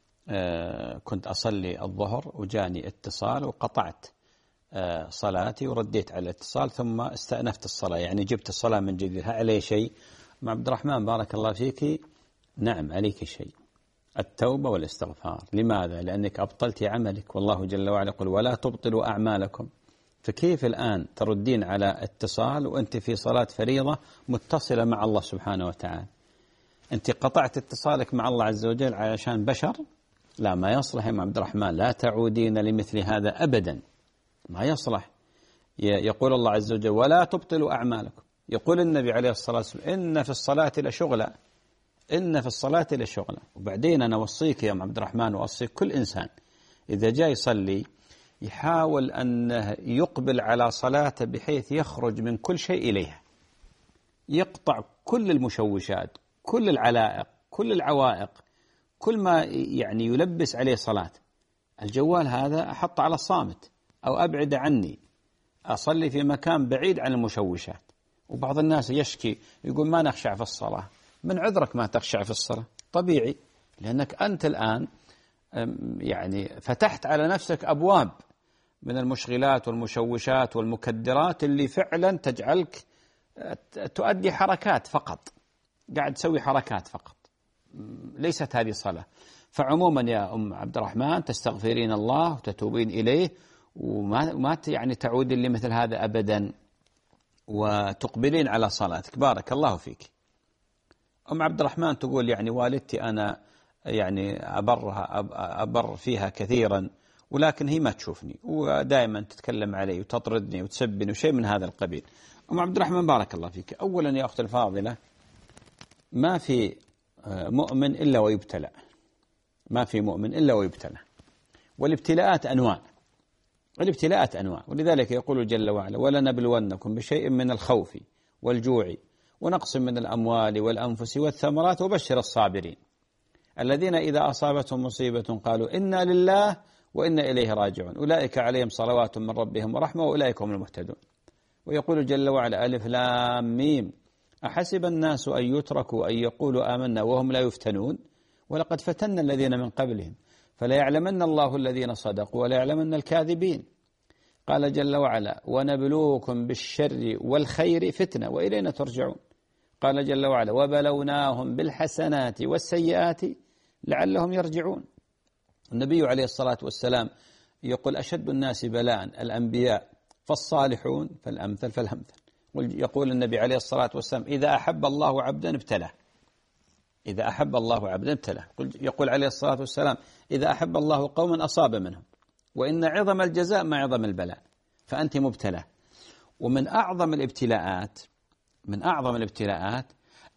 كنت أصلي الظهر وجاني اتصال وقطعت صلاتي ورديت على الاتصال ثم استأنفت الصلاة، يعني جبت الصلاة من جديد، هل عليه شيء؟ أم عبد الرحمن بارك الله فيك نعم عليك شيء، التوبة والاستغفار. لماذا؟ لأنك أبطلت عملك، والله جل وعلا يقول ولا تبطلوا أعمالكم. فكيف الآن تردين على اتصال وأنت في صلاة فريضة متصلة مع الله سبحانه وتعالى؟ أنت قطعت اتصالك مع الله عز وجل علشان بشر؟ لا، ما يصلح يا عبد الرحمن، لا تعودين لمثل هذا أبدا، ما يصلح. يقول الله عز وجل ولا تبطلوا أعمالكم. يقول النبي عليه الصلاة والسلام إن في الصلاة لشغلا، إن في الصلاة لشغلا. وبعدين أنا أوصيك يا عبد الرحمن وأوصيك كل إنسان إذا جاء يصلي يحاول أن يقبل على صلاته بحيث يخرج من كل شيء إليها، يقطع كل المشوشات، كل العلائق، كل العوائق، كل ما يعني يلبس عليه صلاة. الجوال هذا أحط على الصامت أو أبعد عني، أصلي في مكان بعيد عن المشوشات. وبعض الناس يشكي يقول ما نخشع في الصلاة. من عذرك ما تخشع في الصلاة؟ طبيعي، لأنك أنت الآن يعني فتحت على نفسك أبواب من المشغلات والمشوشات والمكدرات اللي فعلا تجعلك تؤدي حركات فقط، قاعد تسوي حركات فقط، ليست هذه صلاة. فعموما يا أم عبد الرحمن تستغفرين الله وتتوبين إليه وما ما يعني تعودين لمثل هذا أبدا وتقبلين على صلاتك. بارك الله فيك. أم عبد الرحمن تقول يعني والدتي أنا يعني أبرها أبر فيها كثيرا ولكن هي ما تشوفني ودائما تتكلم علي وتطردني وتسبني وشيء من هذا القبيل. أم عبد الرحمن بارك الله فيك، أولا يا أخت الفاضلة ما في مؤمن إلا ويبتلى، ما في مؤمن إلا ويبتلى، والابتلاءات أنواع، والابتلاءات أنواع، ولذلك يقول جل وعلا ولنبلونكم بشيء من الخوف والجوع ونقص من الأموال والأنفس والثمرات وبشر الصابرين الذين إذا أصابتهم مصيبة قالوا إنا لله وإنا إليه راجعون أولئك عليهم صلوات من ربهم ورحمة وأولئك هم المهتدون. ويقول جل وعلا ألف لام ميم أحسب الناس أن يتركوا أن يقولوا آمنا وهم لا يفتنون ولقد فتنا الذين من قبلهم فلا يعلمن الله الذين صدقوا ولا يعلمن الكاذبين. قال جل وعلا ونبلوكم بالشر والخير فتنة وإلينا ترجعون. قال جل وعلا وبلوناهم بالحسنات والسيئات لعلهم يرجعون. النبي عليه الصلاة والسلام يقول أشد الناس بلاء الأنبياء فالصالحون فالأمثل فالأمثل. يقول النبي عليه الصلاة والسلام إذا أحب الله عبدا ابتلاه، إذا أحب الله عبدا ابتلاه. يقول عليه الصلاة والسلام إذا أحب الله قوما أصاب منهم وإن عظم الجزاء ما عظم البلاء. فأنت مبتلى. ومن أعظم الابتلاءات من أعظم الابتلاءات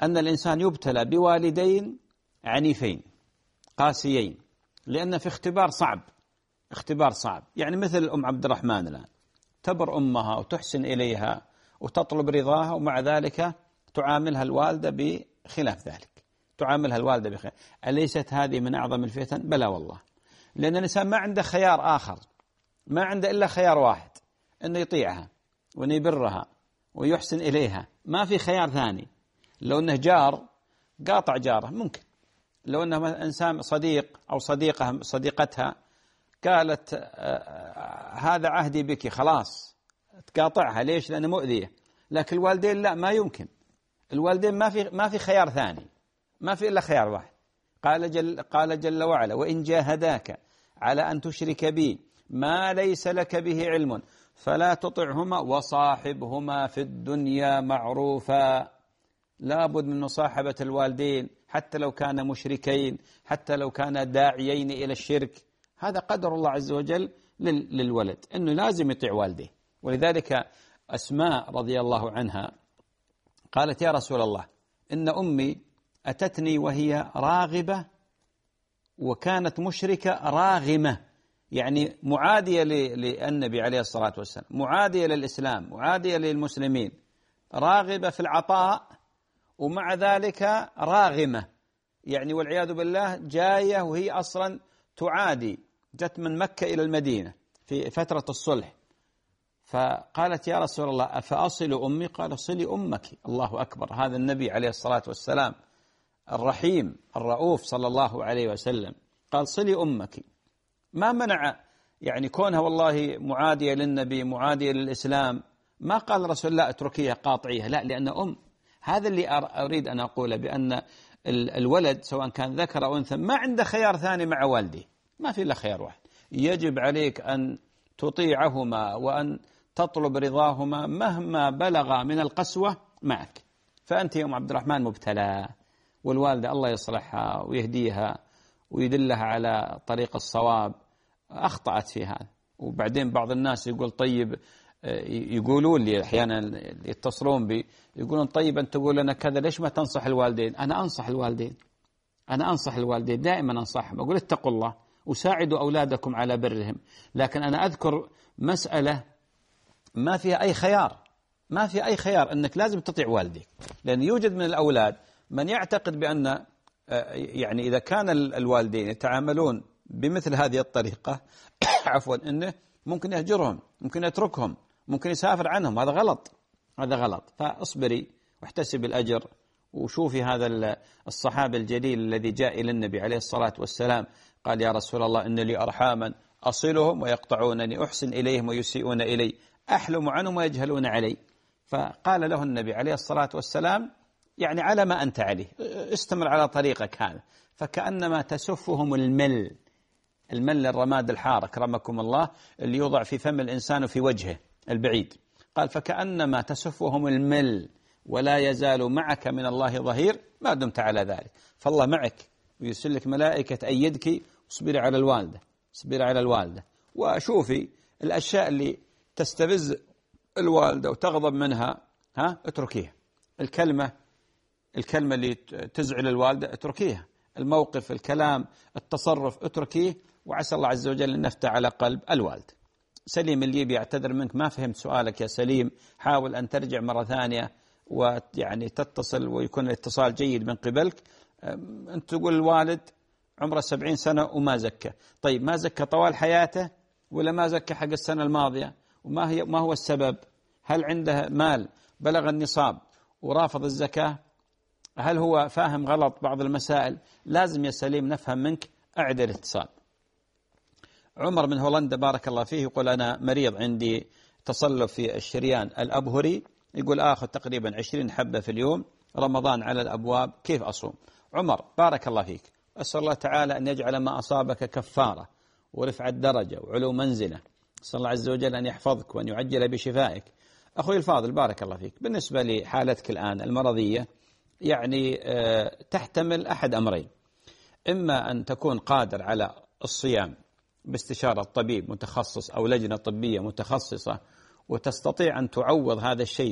أن الإنسان يبتلى بوالدين عنيفين قاسيين، لأن في اختبار صعب، اختبار صعب. يعني مثل أم عبد الرحمن الآن تبر أمها وتحسن إليها وتطلب رضاها، ومع ذلك تعاملها الوالدة بخلاف ذلك، تعاملها الوالدة بخلاف. أليست هذه من أعظم الفتن؟ بلى والله، لأن الإنسان ما عنده خيار آخر، ما عنده إلا خيار واحد، أنه يطيعها وأن يبرها ويحسن إليها، ما في خيار ثاني. لو أنه جار قاطع جاره ممكن، لو أنه إنسان صديق أو صديقة صديقتها قالت هذا عهدي بك، خلاص تقاطعها. ليش؟ لأنه مؤذية. لكن الوالدين لا، ما يمكن. الوالدين ما في ما في خيار ثاني، ما في إلا خيار واحد. قال جل قال جل وعلا: وإن جاهداك على أن تشرك بي ما ليس لك به علم فلا تطعهما وصاحبهما في الدنيا معروفا. لابد من مصاحبة الوالدين حتى لو كان مشركين، حتى لو كان داعيين إلى الشرك. هذا قدر الله عز وجل للولد، أنه لازم يطيع والديه. ولذلك أسماء رضي الله عنها قالت: يا رسول الله، إن أمي أتتني وهي راغبة وكانت مشركة راغمة، يعني معادية للنبي عليه الصلاة والسلام، معادية للإسلام، معادية للمسلمين، راغبة في العطاء ومع ذلك راغمة، يعني والعياذ بالله جاية وهي أصلا تعادي، جت من مكة إلى المدينة في فترة الصلح. فقالت: يا رسول الله أفأصل أمي؟ قال: صلي أمك. الله أكبر، هذا النبي عليه الصلاة والسلام الرحيم الرؤوف صلى الله عليه وسلم قال: صلي أمك. ما منع يعني كونها والله معادية للنبي، معادية للإسلام، ما قال رسول الله اتركيها قاطعيها، لا، لأن أم. هذا اللي أريد أن أقوله، بأن الولد سواء كان ذكر أو أنثى ما عنده خيار ثاني مع والده، ما في إلا خيار واحد. يجب عليك أن تطيعهما وأن تطلب رضاهما مهما بلغ من القسوة معك. فأنت يا أم عبد الرحمن مبتلى، والوالدة الله يصلحها ويهديها ويدلها على طريق الصواب، أخطأت في هذا. وبعدين بعض الناس يقول طيب، يقولون لي أحيانا يتصلون بي يقولون طيب أنت تقول لنا كذا، ليش ما تنصح الوالدين؟ أنا أنصح الوالدين، أنا أنصح الوالدين دائما أنصحهم، أقول اتقوا الله وساعدوا أولادكم على برهم. لكن أنا أذكر مسألة ما فيها أي خيار، ما فيها أي خيار أنك لازم تطيع والدك، لأن يوجد من الأولاد من يعتقد بأن يعني إذا كان الوالدين يتعاملون بمثل هذه الطريقة عفوا أنه ممكن يهجرهم، ممكن يتركهم، ممكن يسافر عنهم. هذا غلط، هذا غلط. فاصبري واحتسب الأجر. وشوفي هذا الصحابي الجليل الذي جاء إلى النبي عليه الصلاة والسلام قال: يا رسول الله، إن لي أرحاما أصلهم ويقطعونني، أحسن إليهم ويسيئون إلي، أحلم عنهم ويجهلون علي. فقال له النبي عليه الصلاة والسلام: يعني على ما أنت عليه، استمر على طريقك هذا. فكأنما تسفهم المل، المل الرماد الحار أكرمكم الله، اللي يوضع في فم الإنسان وفي وجهه البعيد. قال: فكأنما تسفهم المل ولا يزال معك من الله ظهير ما دمت على ذلك. فالله معك ويرسل لك ملائكة أيدك. اصبري على الوالدة، اصبري على الوالدة. وشوفي الأشياء اللي تستفز الوالدة وتغضب منها، ها اتركيها. الكلمة الكلمة اللي تزعل الوالدة اتركيها. الموقف، الكلام، التصرف اتركيه، وعسى الله عز وجل أن يفتح على قلب الوالد. سليم الليبي يعتذر منك، ما فهمت سؤالك يا سليم، حاول أن ترجع مرة ثانية ويعني تتصل ويكون الاتصال جيد من قبلك. أنت تقول الوالد عمره سبعين سنة وما زكى. طيب ما زكى طوال حياته ولا ما زكى حق السنة الماضية؟ وما هي ما هو السبب؟ هل عنده مال بلغ النصاب ورافض الزكاة؟ هل هو فاهم غلط بعض المسائل؟ لازم يا سليم نفهم منك. أعد الاتصال. عمر من هولندا بارك الله فيه يقول: أنا مريض، عندي تصلب في الشريان الأبهري، يقول آخذ تقريبا عشرين حبة في اليوم، رمضان على الأبواب، كيف أصوم؟ عمر بارك الله فيك، أسأل الله تعالى أن يجعل ما أصابك كفارة ورفع الدرجة وعلو منزلة. أسأل الله عز وجل أن يحفظك وأن يعجل بشفائك. أخوي الفاضل بارك الله فيك، بالنسبة لحالتك الآن المرضية يعني تحتمل أحد أمرين: إما أن تكون قادر على الصيام باستشارة طبيب متخصص أو لجنة طبية متخصصة، وتستطيع أن تعوض هذا الشيء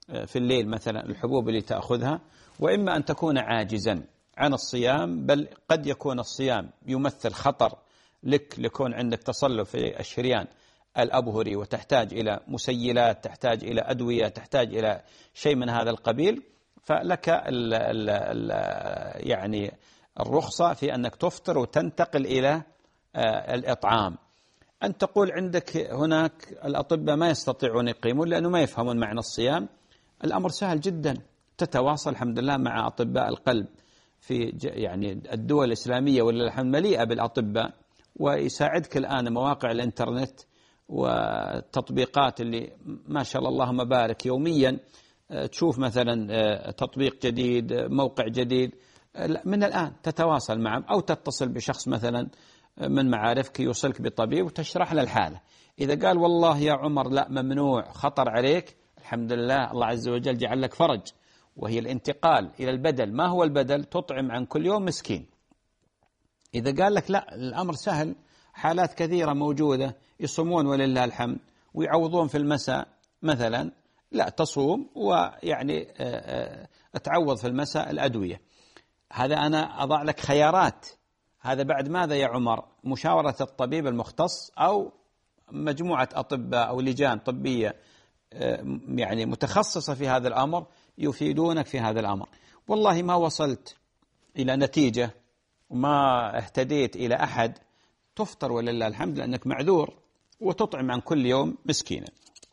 في الليل مثلا الحبوب اللي تأخذها، وإما أن تكون عاجزا عن الصيام، بل قد يكون الصيام يمثل خطر لك لكون عندك تصلب في الشريان الأبهري وتحتاج إلى مسيلات، تحتاج إلى أدوية، تحتاج إلى شيء من هذا القبيل، فلك ال ال ال يعني الرخصة في أنك تفطر وتنتقل إلى الإطعام. أن تقول عندك هناك الأطباء ما يستطيعون يقيمون لأنه ما يفهمون معنى الصيام، الأمر سهل جدا، تتواصل الحمد لله مع أطباء القلب في يعني الدول الإسلامية ولا الحمد مليئة بالأطباء، ويساعدك الآن مواقع الإنترنت والتطبيقات اللي ما شاء الله اللهم بارك يوميا تشوف مثلا تطبيق جديد، موقع جديد، من الآن تتواصل معهم أو تتصل بشخص مثلا من معارفك يوصلك بطبيب وتشرح له الحالة. إذا قال والله يا عمر لا ممنوع خطر عليك، الحمد لله الله عز وجل جعل لك فرج، وهي الانتقال إلى البدل. ما هو البدل؟ تطعم عن كل يوم مسكين. إذا قال لك لا الأمر سهل، حالات كثيرة موجودة يصومون ولله الحمد ويعوضون في المساء مثلا، لا تصوم ويعني تعوض في المساء الأدوية. هذا أنا أضع لك خيارات. هذا بعد ماذا يا عمر؟ مشاورة الطبيب المختص أو مجموعة أطباء أو لجان طبية يعني متخصصة في هذا الأمر يفيدونك في هذا الأمر. والله ما وصلت إلى نتيجة وما اهتديت إلى أحد، تفطر ولله الحمد لأنك معذور وتطعم عن كل يوم مسكينا.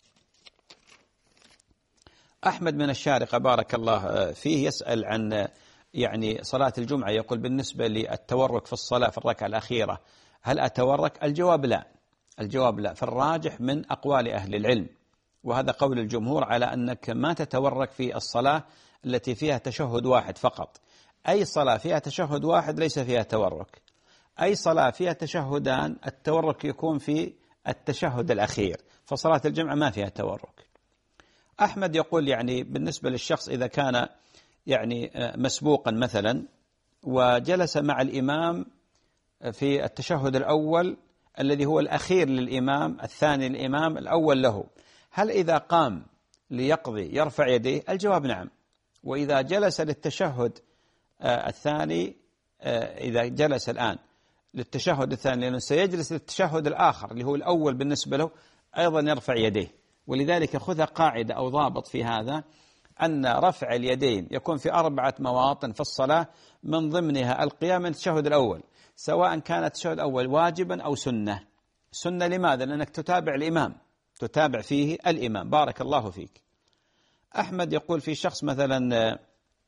أحمد من الشارقة بارك الله فيه يسأل عن يعني صلاة الجمعة، يقول بالنسبة للتورك في الصلاة في الركعة الأخيرة هل أتورك؟ الجواب لا، الجواب لا، فالراجح من أقوال أهل العلم، وهذا قول الجمهور على أنك ما تتورك في الصلاة التي فيها تشهد واحد فقط. أي صلاة فيها تشهد واحد ليس فيها تورك، أي صلاة فيها تشهدان التورك يكون في التشهد الأخير، فصلاة الجمعة ما فيها تورك. أحمد يقول يعني بالنسبة للشخص إذا كان يعني مسبوقا مثلا وجلس مع الإمام في التشهد الأول الذي هو الأخير للإمام، الثاني للإمام، الأول له، هل إذا قام ليقضي يرفع يديه؟ الجواب نعم. وإذا جلس للتشهد الثاني، إذا جلس الآن للتشهد الثاني لأنه سيجلس للتشهد الآخر اللي هو الأول بالنسبة له أيضا يرفع يديه. ولذلك خذ قاعدة أو ضابط في هذا، أن رفع اليدين يكون في أربعة مواطن في الصلاة، من ضمنها القيام من التشهد الأول، سواء كان التشهد الأول واجبا أو سنة. سنة لماذا؟ لأنك تتابع الإمام، تتابع فيه الإمام. بارك الله فيك. أحمد يقول في شخص مثلا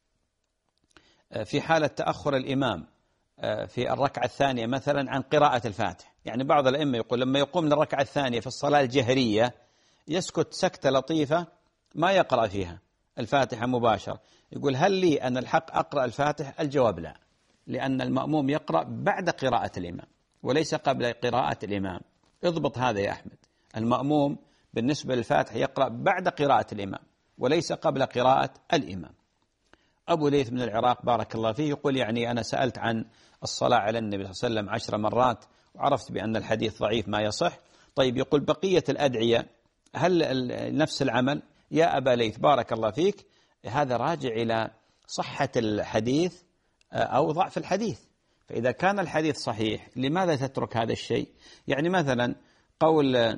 في حالة تأخر الإمام في الركعة الثانية مثلا عن قراءة الفاتح، يعني بعض الأئمة يقول لما يقوم للركعة الثانية في الصلاة الجهرية يسكت سكتة لطيفة ما يقرأ فيها الفاتحة مباشرة، يقول هل لي أن الحق أقرأ الفاتحة؟ الجواب لا، لأن المأموم يقرأ بعد قراءة الإمام وليس قبل قراءة الإمام. اضبط هذا يا أحمد، المأموم بالنسبة للفاتحة يقرأ بعد قراءة الإمام وليس قبل قراءة الإمام. أبو ليث من العراق بارك الله فيه يقول يعني أنا سألت عن الصلاة على النبي صلى الله عليه وسلم عشر مرات وعرفت بأن الحديث ضعيف ما يصح. طيب يقول بقية الأدعية هل نفس العمل؟ يا أبا ليث بارك الله فيك، هذا راجع إلى صحة الحديث أو ضعف الحديث. فإذا كان الحديث صحيح لماذا تترك هذا الشيء؟ يعني مثلا قول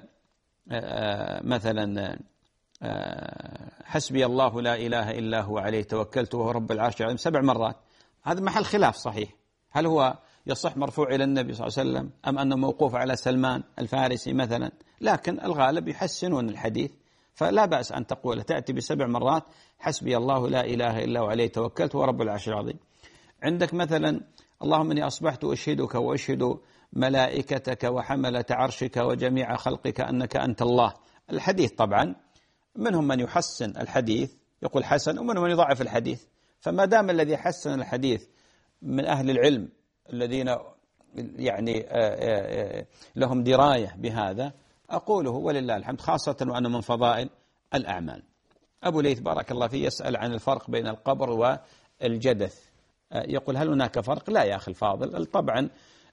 مثلا حسبي الله لا إله إلا هو عليه توكلت وهو رب العرش العظيم سبع مرات، هذا محل خلاف صحيح، هل هو يصح مرفوع إلى النبي صلى الله عليه وسلم أم أنه موقوف على سلمان الفارسي مثلا؟ لكن الغالب يحسنون الحديث، فلا بأس أن تقول تأتي بسبع مرات حسبي الله لا إله إلا هو عليه توكلت وهو رب العرش العظيم. عندك مثلا اللهم إني أصبحت أشهدك وأشهد ملائكتك وحملة عرشك وجميع خلقك أنك أنت الله. الحديث طبعا منهم من يحسن الحديث يقول حسن، ومنهم من يضعف الحديث، فما دام الذي حسن الحديث من أهل العلم الذين يعني لهم دراية بهذا أقوله ولله الحمد، خاصة وأنه من فضائل الأعمال. أبو ليث بارك الله فيه يسأل عن الفرق بين القبر والجدث، يقول هل هناك فرق؟ لا يا أخي الفاضل، طبعا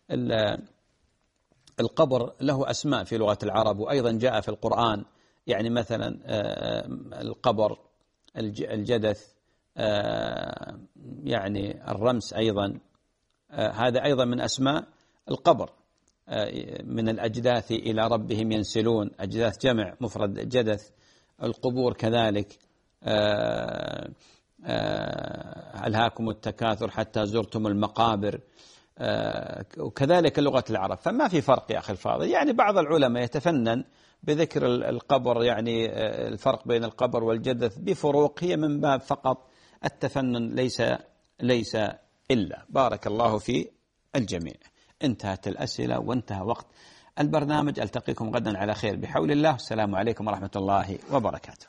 القبر له أسماء في لغة العرب وأيضا جاء في القرآن، يعني مثلا القبر الجدث، يعني الرمس أيضا، هذا أيضا من أسماء القبر. من الأجداث إلى ربهم ينسلون، أجداث جمع مفرد جدث. القبور كذلك، ألهاكم التكاثر حتى زرتم المقابر، وكذلك لغة العرب. فما في فرق يا أخي الفاضل. يعني بعض العلماء يتفنن بذكر القبر، يعني الفرق بين القبر والجدث بفروق هي من باب فقط التفنن، ليس ليس إلا. بارك الله في الجميع. انتهت الأسئلة وانتهى وقت البرنامج. ألتقيكم غدا على خير بحول الله. السلام عليكم ورحمة الله وبركاته.